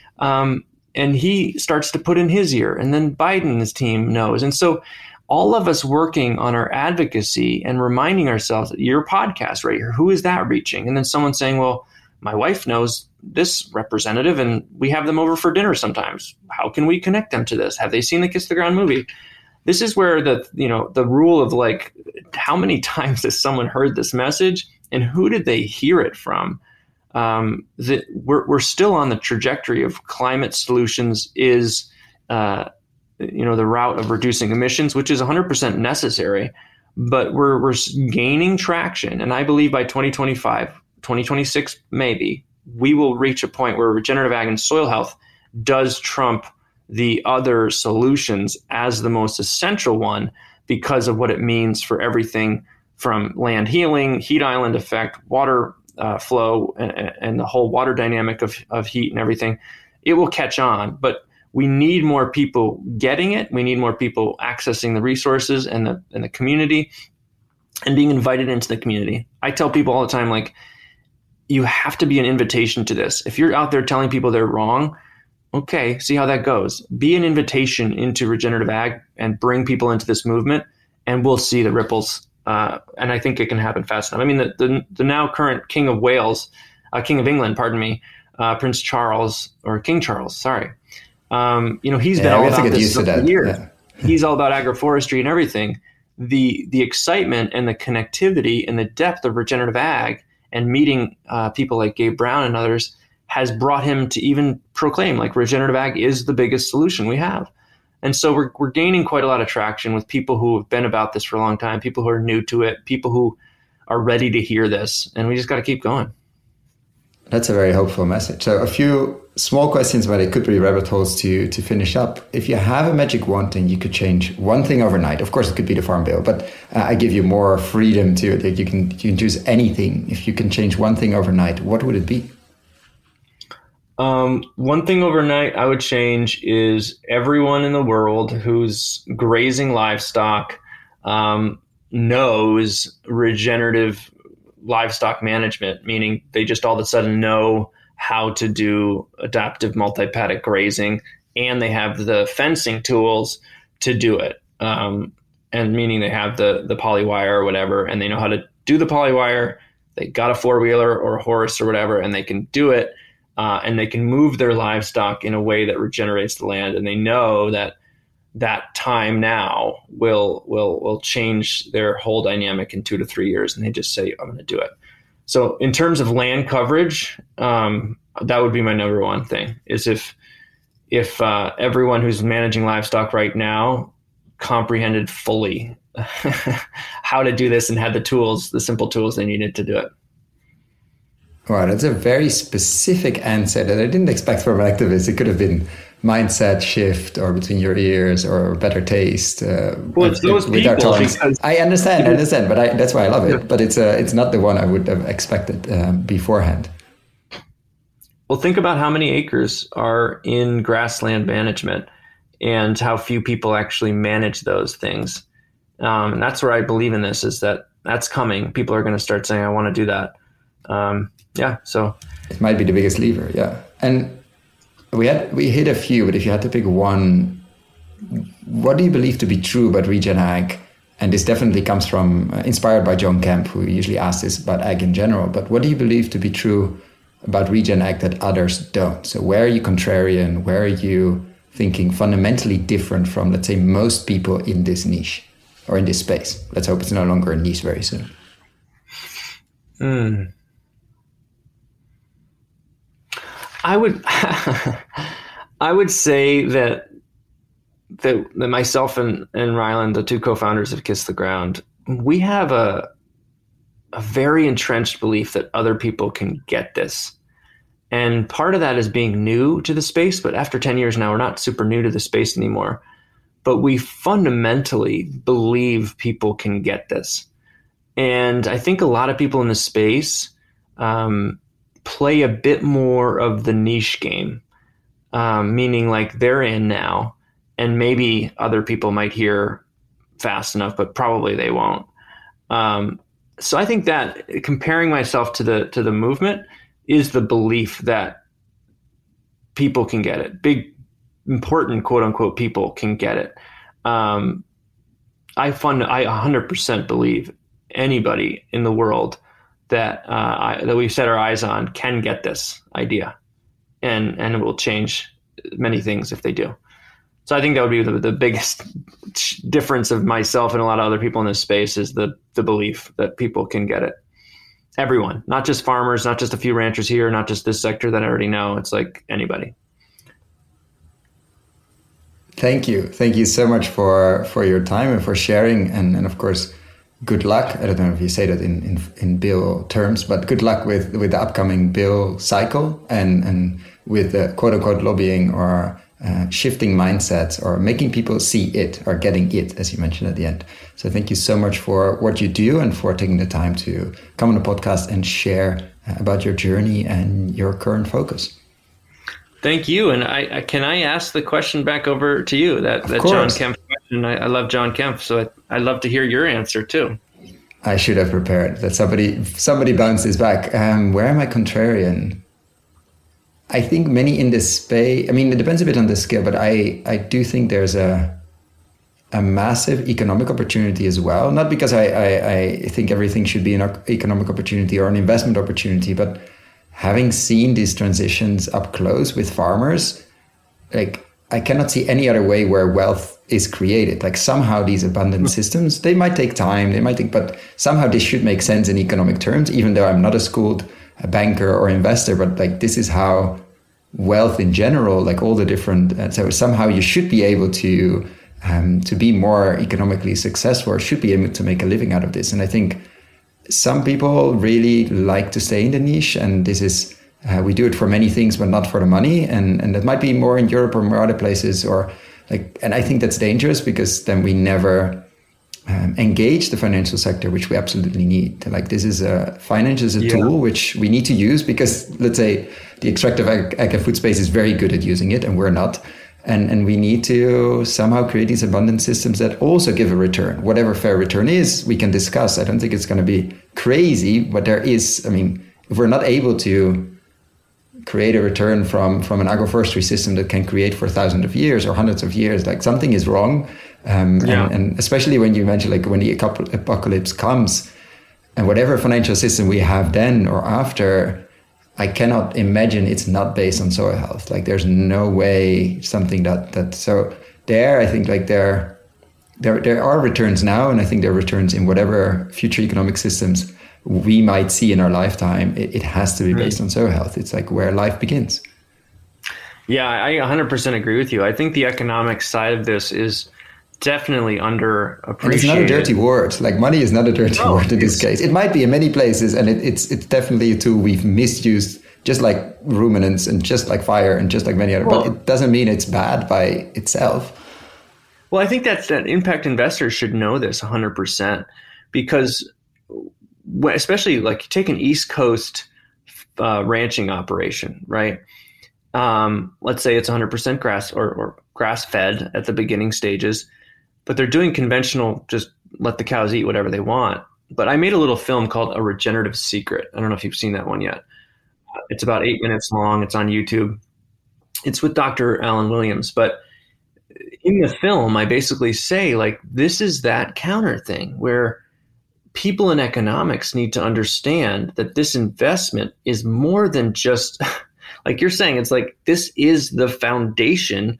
Um, and he starts to put in his ear, and then Biden and his team knows. And so all of us working on our advocacy and reminding ourselves that your podcast right here, who is that reaching? And then someone saying, well, my wife knows this representative and we have them over for dinner sometimes. How can we connect them to this? Have they seen the Kiss the Ground movie? This is where the, you know, the rule of like, how many times has someone heard this message and who did they hear it from? Um, that we're, we're still on the trajectory of climate solutions is, uh, you know, the route of reducing emissions, which is one hundred percent necessary, but we're, we're gaining traction. And I believe by twenty twenty-five, twenty twenty-six, maybe, we will reach a point where regenerative ag and soil health does trump the other solutions as the most essential one because of what it means for everything from land healing, heat island effect, water uh, flow, and, and the whole water dynamic of, of heat and everything. It will catch on, but we need more people getting it. We need more people accessing the resources and the and the community and being invited into the community. I tell people all the time, like, you have to be an invitation to this. If you're out there telling people they're wrong, okay, see how that goes. Be an invitation into regenerative ag and bring people into this movement, and we'll see the ripples. Uh, and I think it can happen fast enough. I mean, the the, the now current King of Wales, uh, King of England, pardon me, uh, Prince Charles, or King Charles, sorry. Um, you know, he's yeah, been all we have about to get this used to that. year. Yeah. He's all about agroforestry and everything. The the excitement and the connectivity and the depth of regenerative ag and meeting uh, people like Gabe Brown and others has brought him to even proclaim like regenerative ag is the biggest solution we have. And so we're we're gaining quite a lot of traction with people who have been about this for a long time, people who are new to it, people who are ready to hear this, and we just got to keep going. That's a very hopeful message. So a few small questions, but it could be rabbit holes to to finish up. If you have a magic wand and you could change one thing overnight, of course it could be the Farm Bill, but uh, I give you more freedom to it. Like you can you can choose anything. If you can change one thing overnight, what would it be? Um, one thing overnight I would change is everyone in the world who's grazing livestock um, knows regenerative livestock management, meaning they just all of a sudden know how to do adaptive multi-paddock grazing, and they have the fencing tools to do it. Um, and meaning they have the the polywire or whatever, and they know how to do the polywire. They got a four-wheeler or a horse or whatever, and they can do it. Uh, and they can move their livestock in a way that regenerates the land. And they know that that time now will will will change their whole dynamic in two to three years. And they just say, I'm going to do it. So in terms of land coverage, um, that would be my number one thing, is if if uh, everyone who's managing livestock right now comprehended fully how to do this and had the tools, the simple tools they needed to do it. Wow, that's a very specific answer that I didn't expect from an activist. It could have been mindset shift or between your ears or better taste. Uh, well, it's those with people. Our because I understand, I understand, but I, that's why I love it. But it's uh, it's not the one I would have expected uh, beforehand. Well, think about how many acres are in grassland management and how few people actually manage those things. Um, and that's where I believe in this, is that that's coming. People are going to start saying, I want to do that. Um, yeah, so it might be the biggest lever. Yeah. And we had, we hit a few, but if you had to pick one, what do you believe to be true about regen ag? And this definitely comes from, uh, inspired by John Kemp, who usually asks this about ag in general, but what do you believe to be true about regen ag that others don't? So where are you contrarian? Where are you thinking fundamentally different from, let's say, most people in this niche or in this space? Let's hope it's no longer a niche very soon. Hmm. I would, I would say that that, that myself and, and Ryland, the two co-founders of Kiss the Ground, we have a a very entrenched belief that other people can get this, and part of that is being new to the space. But after ten years now, we're not super new to the space anymore. But we fundamentally believe people can get this, and I think a lot of people in the space Um, play a bit more of the niche game, um, meaning like they're in now and maybe other people might hear fast enough, but probably they won't. Um, so I think that comparing myself to the, to the movement is the belief that people can get it. Big, important, quote unquote, people can get it. Um, I fund, I one hundred percent believe anybody in the world that uh, I, that we've set our eyes on can get this idea, and and it will change many things if they do. So I think that would be the, the biggest difference of myself and a lot of other people in this space is the the belief that people can get it. Everyone, not just farmers, not just a few ranchers here, not just this sector that I already know. It's like anybody. Thank you. Thank you so much for, for your time and for sharing. And, and of course, good luck. I don't know if you say that in, in, in bill terms, but good luck with, with the upcoming bill cycle and, and with the quote unquote lobbying or uh, shifting mindsets or making people see it or getting it, as you mentioned at the end. So thank you so much for what you do and for taking the time to come on the podcast and share uh, about your journey and your current focus. Thank you. And I, I can I ask the question back over to you, that, that John Kempf question. I, I love John Kempf, so I, I'd love to hear your answer too. I should have prepared that somebody somebody bounced this back. Um, where am I contrarian? I think many in this space, I mean, it depends a bit on the scale, but I, I do think there's a a massive economic opportunity as well. Not because I, I, I think everything should be an economic opportunity or an investment opportunity, but having seen these transitions up close with farmers, like I cannot see any other way where wealth is created. Like somehow these abundant systems, they might take time, they might take, but somehow this should make sense in economic terms, even though I'm not a schooled a banker or investor, but like this is how wealth in general, like all the different, uh, so somehow you should be able to, um, to be more economically successful or should be able to make a living out of this. And I think some people really like to stay in the niche, and this is, uh, we do it for many things, but not for the money. And, and that might be more in Europe or more other places, or like, and I think that's dangerous because then we never um, engage the financial sector, which we absolutely need. Like this is a, finance is a yeah. tool which we need to use because let's say the extractive ag, ag and food space is very good at using it and we're not. And and we need to somehow create these abundant systems that also give a return. Whatever fair return is, we can discuss. I don't think it's going to be crazy, but there is, I mean, if we're not able to create a return from, from an agroforestry system that can create for thousands of years or hundreds of years, like something is wrong. Um, yeah. and, and especially when you mention like when the apocalypse comes and whatever financial system we have then or after, I cannot imagine it's not based on soil health. Like there's no way something that, that, so there, I think like there, there, there are returns now. And I think there are returns in whatever future economic systems we might see in our lifetime. It, it has to be based right. on soil health. It's like where life begins. Yeah, I one hundred percent agree with you. I think the economic side of this is definitely underappreciated. And it's not a dirty word. Like money is not a dirty no, word in this case. It might be in many places, and it, it's it's definitely a tool we've misused, just like ruminants and just like fire and just like many other. Well, but it doesn't mean it's bad by itself. Well, I think that that impact investors should know this one hundred percent because, especially like take an East Coast uh, ranching operation, right? Um, let's say it's one hundred percent grass or, or grass fed at the beginning stages. But they're doing conventional, just let the cows eat whatever they want. But I made a little film called A Regenerative Secret. I don't know if you've seen that one yet. It's about eight minutes long. It's on YouTube. It's with Doctor Alan Williams. But in the film, I basically say, like, this is that counter thing where people in economics need to understand that this investment is more than just, like you're saying, it's like this is the foundation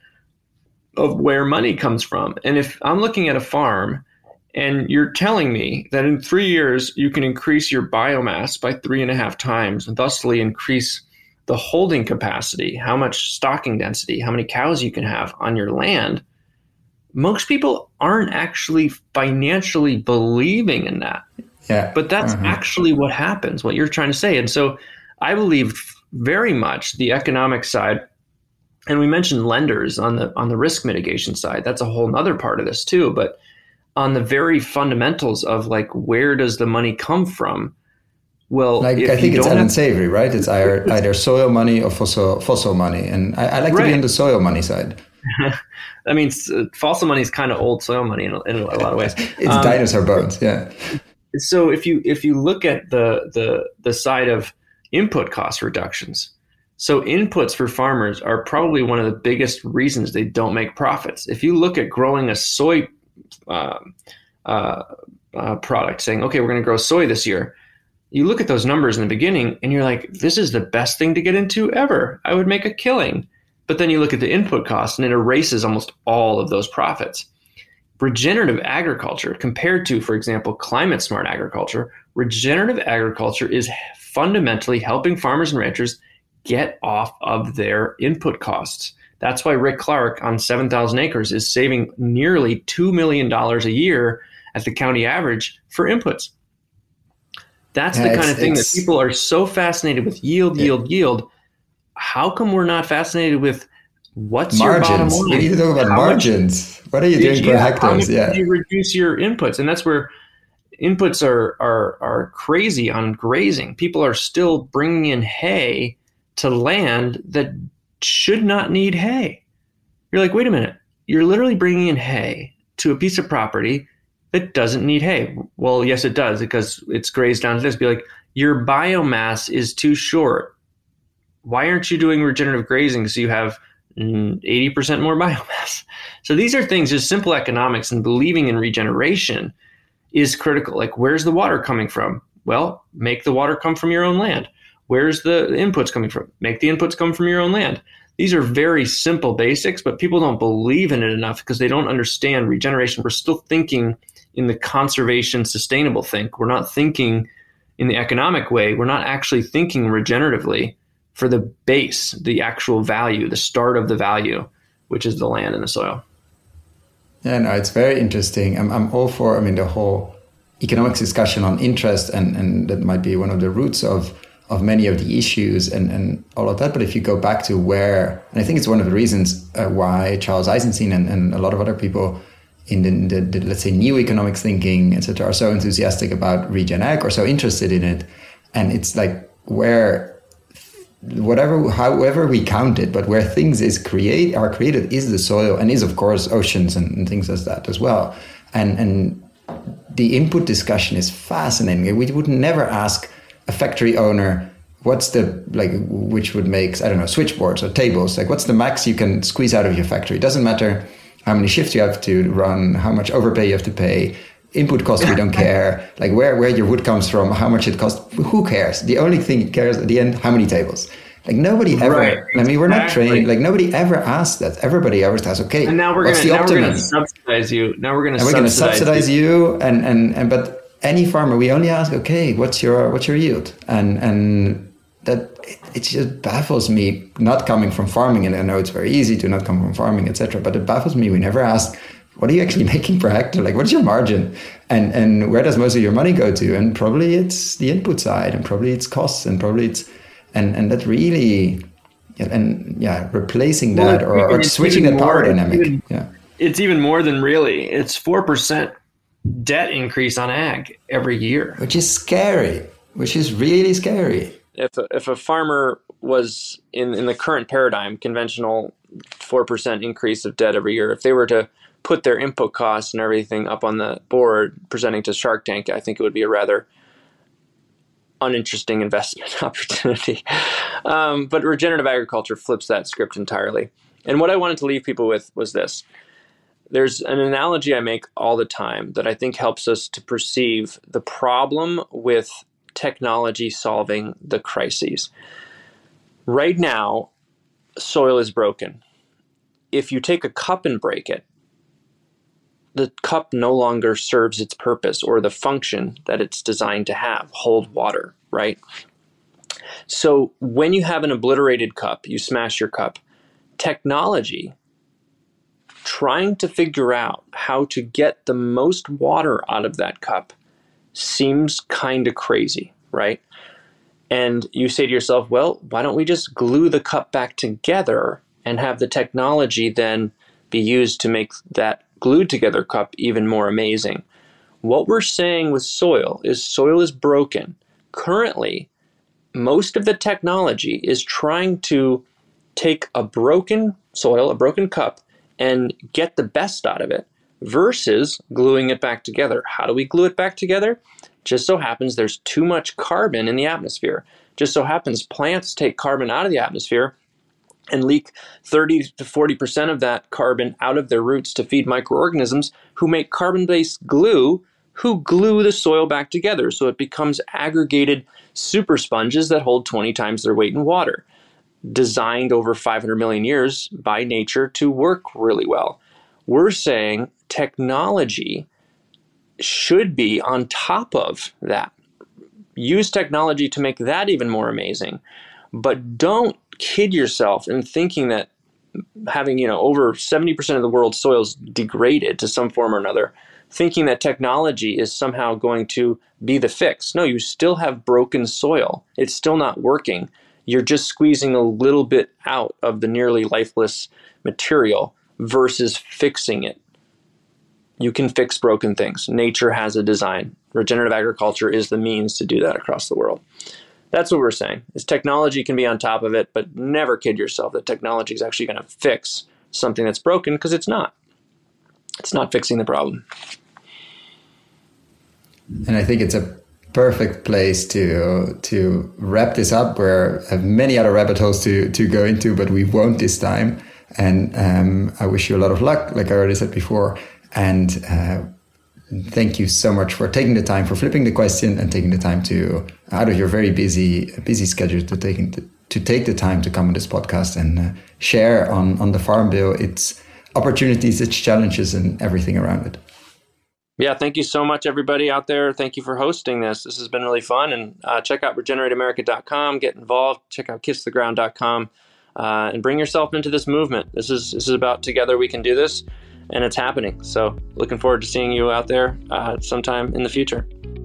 of where money comes from. And if I'm looking at a farm and you're telling me that in three years you can increase your biomass by three and a half times and thusly increase the holding capacity, how much stocking density, how many cows you can have on your land, most people aren't actually financially believing in that. Yeah. But that's uh-huh. actually what happens, what you're trying to say. And so I believe very much the economic side. And we mentioned lenders on the on the risk mitigation side. That's a whole nother part of this too. But on the very fundamentals of like, where does the money come from? Well, like I think it's Alan Savory, right? It's either either soil money or fossil fossil money, and I, I like right. to be on the soil money side. I mean, fossil money is kind of old soil money in a, in a lot of ways. It's um, dinosaur bones, yeah. So if you if you look at the the the side of input cost reductions. So inputs for farmers are probably one of the biggest reasons they don't make profits. If you look at growing a soy uh, uh, uh, product, saying, okay, we're going to grow soy this year, you look at those numbers in the beginning and you're like, this is the best thing to get into ever. I would make a killing. But then you look at the input costs and it erases almost all of those profits. Regenerative agriculture, compared to, for example, climate smart agriculture, regenerative agriculture is fundamentally helping farmers and ranchers get off of their input costs. That's why Rick Clark on seven thousand acres is saving nearly two million dollars a year at the county average for inputs. That's yeah, the kind of thing that people are so fascinated with yield, yeah. yield, yield. How come we're not fascinated with what's margins. Your bottom line? We need to talk about how margins. Much, what are you doing per hectares? How yeah. do you reduce your inputs? And that's where inputs are, are, are crazy on grazing. People are still bringing in hay to land that should not need hay. You're like, wait a minute. You're literally bringing in hay to a piece of property that doesn't need hay. Well, yes, it does, because it's grazed down to this. Be like, your biomass is too short. Why aren't you doing regenerative grazing so you have eighty percent more biomass? So these are things, just simple economics, and believing in regeneration is critical. Like, where's the water coming from? Well, make the water come from your own land. Where's the inputs coming from? Make the inputs come from your own land. These are very simple basics, but people don't believe in it enough because they don't understand regeneration. We're still thinking in the conservation, sustainable think. We're not thinking in the economic way. We're not actually thinking regeneratively for the base, the actual value, the start of the value, which is the land and the soil. Yeah, no, it's very interesting. I'm, I'm all for, I mean, the whole economics discussion on interest, and, and that might be one of the roots of, of many of the issues and, and all of that. But if you go back to where, and I think it's one of the reasons uh, why Charles Eisenstein and, and a lot of other people in the, the, the, let's say, new economics thinking, et cetera, are so enthusiastic about regen ag or so interested in it. And it's like where, whatever, however we count it, but where things is create are created is the soil, and is of course oceans and, and things as that as well. And and the input discussion is fascinating. We would never ask a factory owner what's the, like, which would make, I don't know, switchboards or tables. Like, what's the max you can squeeze out of your factory? It doesn't matter how many shifts you have to run, how much overpay you have to pay. Input costs, we don't care. Like where, where your wood comes from, how much it costs, who cares? The only thing that cares at the end, how many tables. Like nobody ever, right. I mean, we're not trained, like nobody ever asks that. Everybody ever asks, okay, and now we're what's gonna, the optimum? Now we're going to subsidize you. Now we're going to subsidize, subsidize you. you. And, and, and, but any farmer, we only ask, okay, what's your, what's your yield? And, and that, it, it just baffles me, not coming from farming. And I know it's very easy to not come from farming, et cetera. But it baffles me. We never ask, what are you actually making per hectare? Like, what's your margin? And and where does most of your money go to? And probably it's the input side, and probably it's costs, and probably it's, and, and that really, and yeah, replacing well, that or, or switching that power dynamic. Even, yeah. It's even more than really. It's four percent debt increase on ag every year. Which is scary, which is really scary. If a, if a farmer was in, in the current paradigm, conventional four percent increase of debt every year, if they were to put their input costs and everything up on the board presenting to Shark Tank, I think it would be a rather uninteresting investment opportunity. Um, but regenerative agriculture flips that script entirely. And what I wanted to leave people with was this. There's an analogy I make all the time that I think helps us to perceive the problem with technology solving the crises. Right now, soil is broken. If you take a cup and break it, the cup no longer serves its purpose or the function that it's designed to have, hold water, right? So when you have an obliterated cup, you smash your cup, technology trying to figure out how to get the most water out of that cup seems kind of crazy, right? And you say to yourself, well, why don't we just glue the cup back together and have the technology then be used to make that glued together cup even more amazing? What we're saying with soil is soil is broken. Currently, most of the technology is trying to take a broken soil, a broken cup, and get the best out of it versus gluing it back together. How do we glue it back together? Just so happens there's too much carbon in the atmosphere. Just so happens plants take carbon out of the atmosphere and leak thirty to forty percent of that carbon out of their roots to feed microorganisms who make carbon-based glue, who glue the soil back together so it becomes aggregated super sponges that hold twenty times their weight in water, designed over five hundred million years by nature to work really well. We're saying technology should be on top of that. Use technology to make that even more amazing. But don't kid yourself in thinking that having, you know, over seventy percent of the world's soils degraded to some form or another, thinking that technology is somehow going to be the fix. No, you still have broken soil. It's still not working. You're just squeezing a little bit out of the nearly lifeless material versus fixing it. You can fix broken things. Nature has a design. Regenerative agriculture is the means to do that across the world. That's what we're saying, is technology can be on top of it, but never kid yourself that technology is actually going to fix something that's broken, because it's not. It's not fixing the problem. And I think it's a perfect place to to wrap this up, where I have many other rabbit holes to, to go into, but we won't this time. And um, I wish you a lot of luck, like I already said before. And uh, thank you so much for taking the time, for flipping the question and taking the time to, out of your very busy busy schedule, to take, to, to take the time to come on this podcast and uh, share on, on the Farm Bill, its opportunities, its challenges, and everything around it. Yeah, thank you so much, everybody out there. Thank you for hosting this. This has been really fun. And uh, check out regenerate america dot com, get involved, check out kiss the ground dot com, uh, and bring yourself into this movement. This is this is about together we can do this, and it's happening. So looking forward to seeing you out there uh, sometime in the future.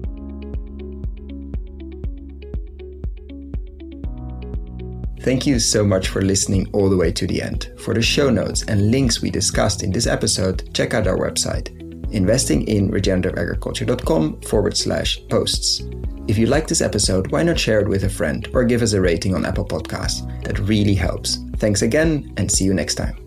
Thank you so much for listening all the way to the end. For the show notes and links we discussed in this episode, check out our website, investinginregenerativeagriculture.com forward slash posts. If you like this episode, why not share it with a friend or give us a rating on Apple Podcasts? That really helps. Thanks again, and see you next time.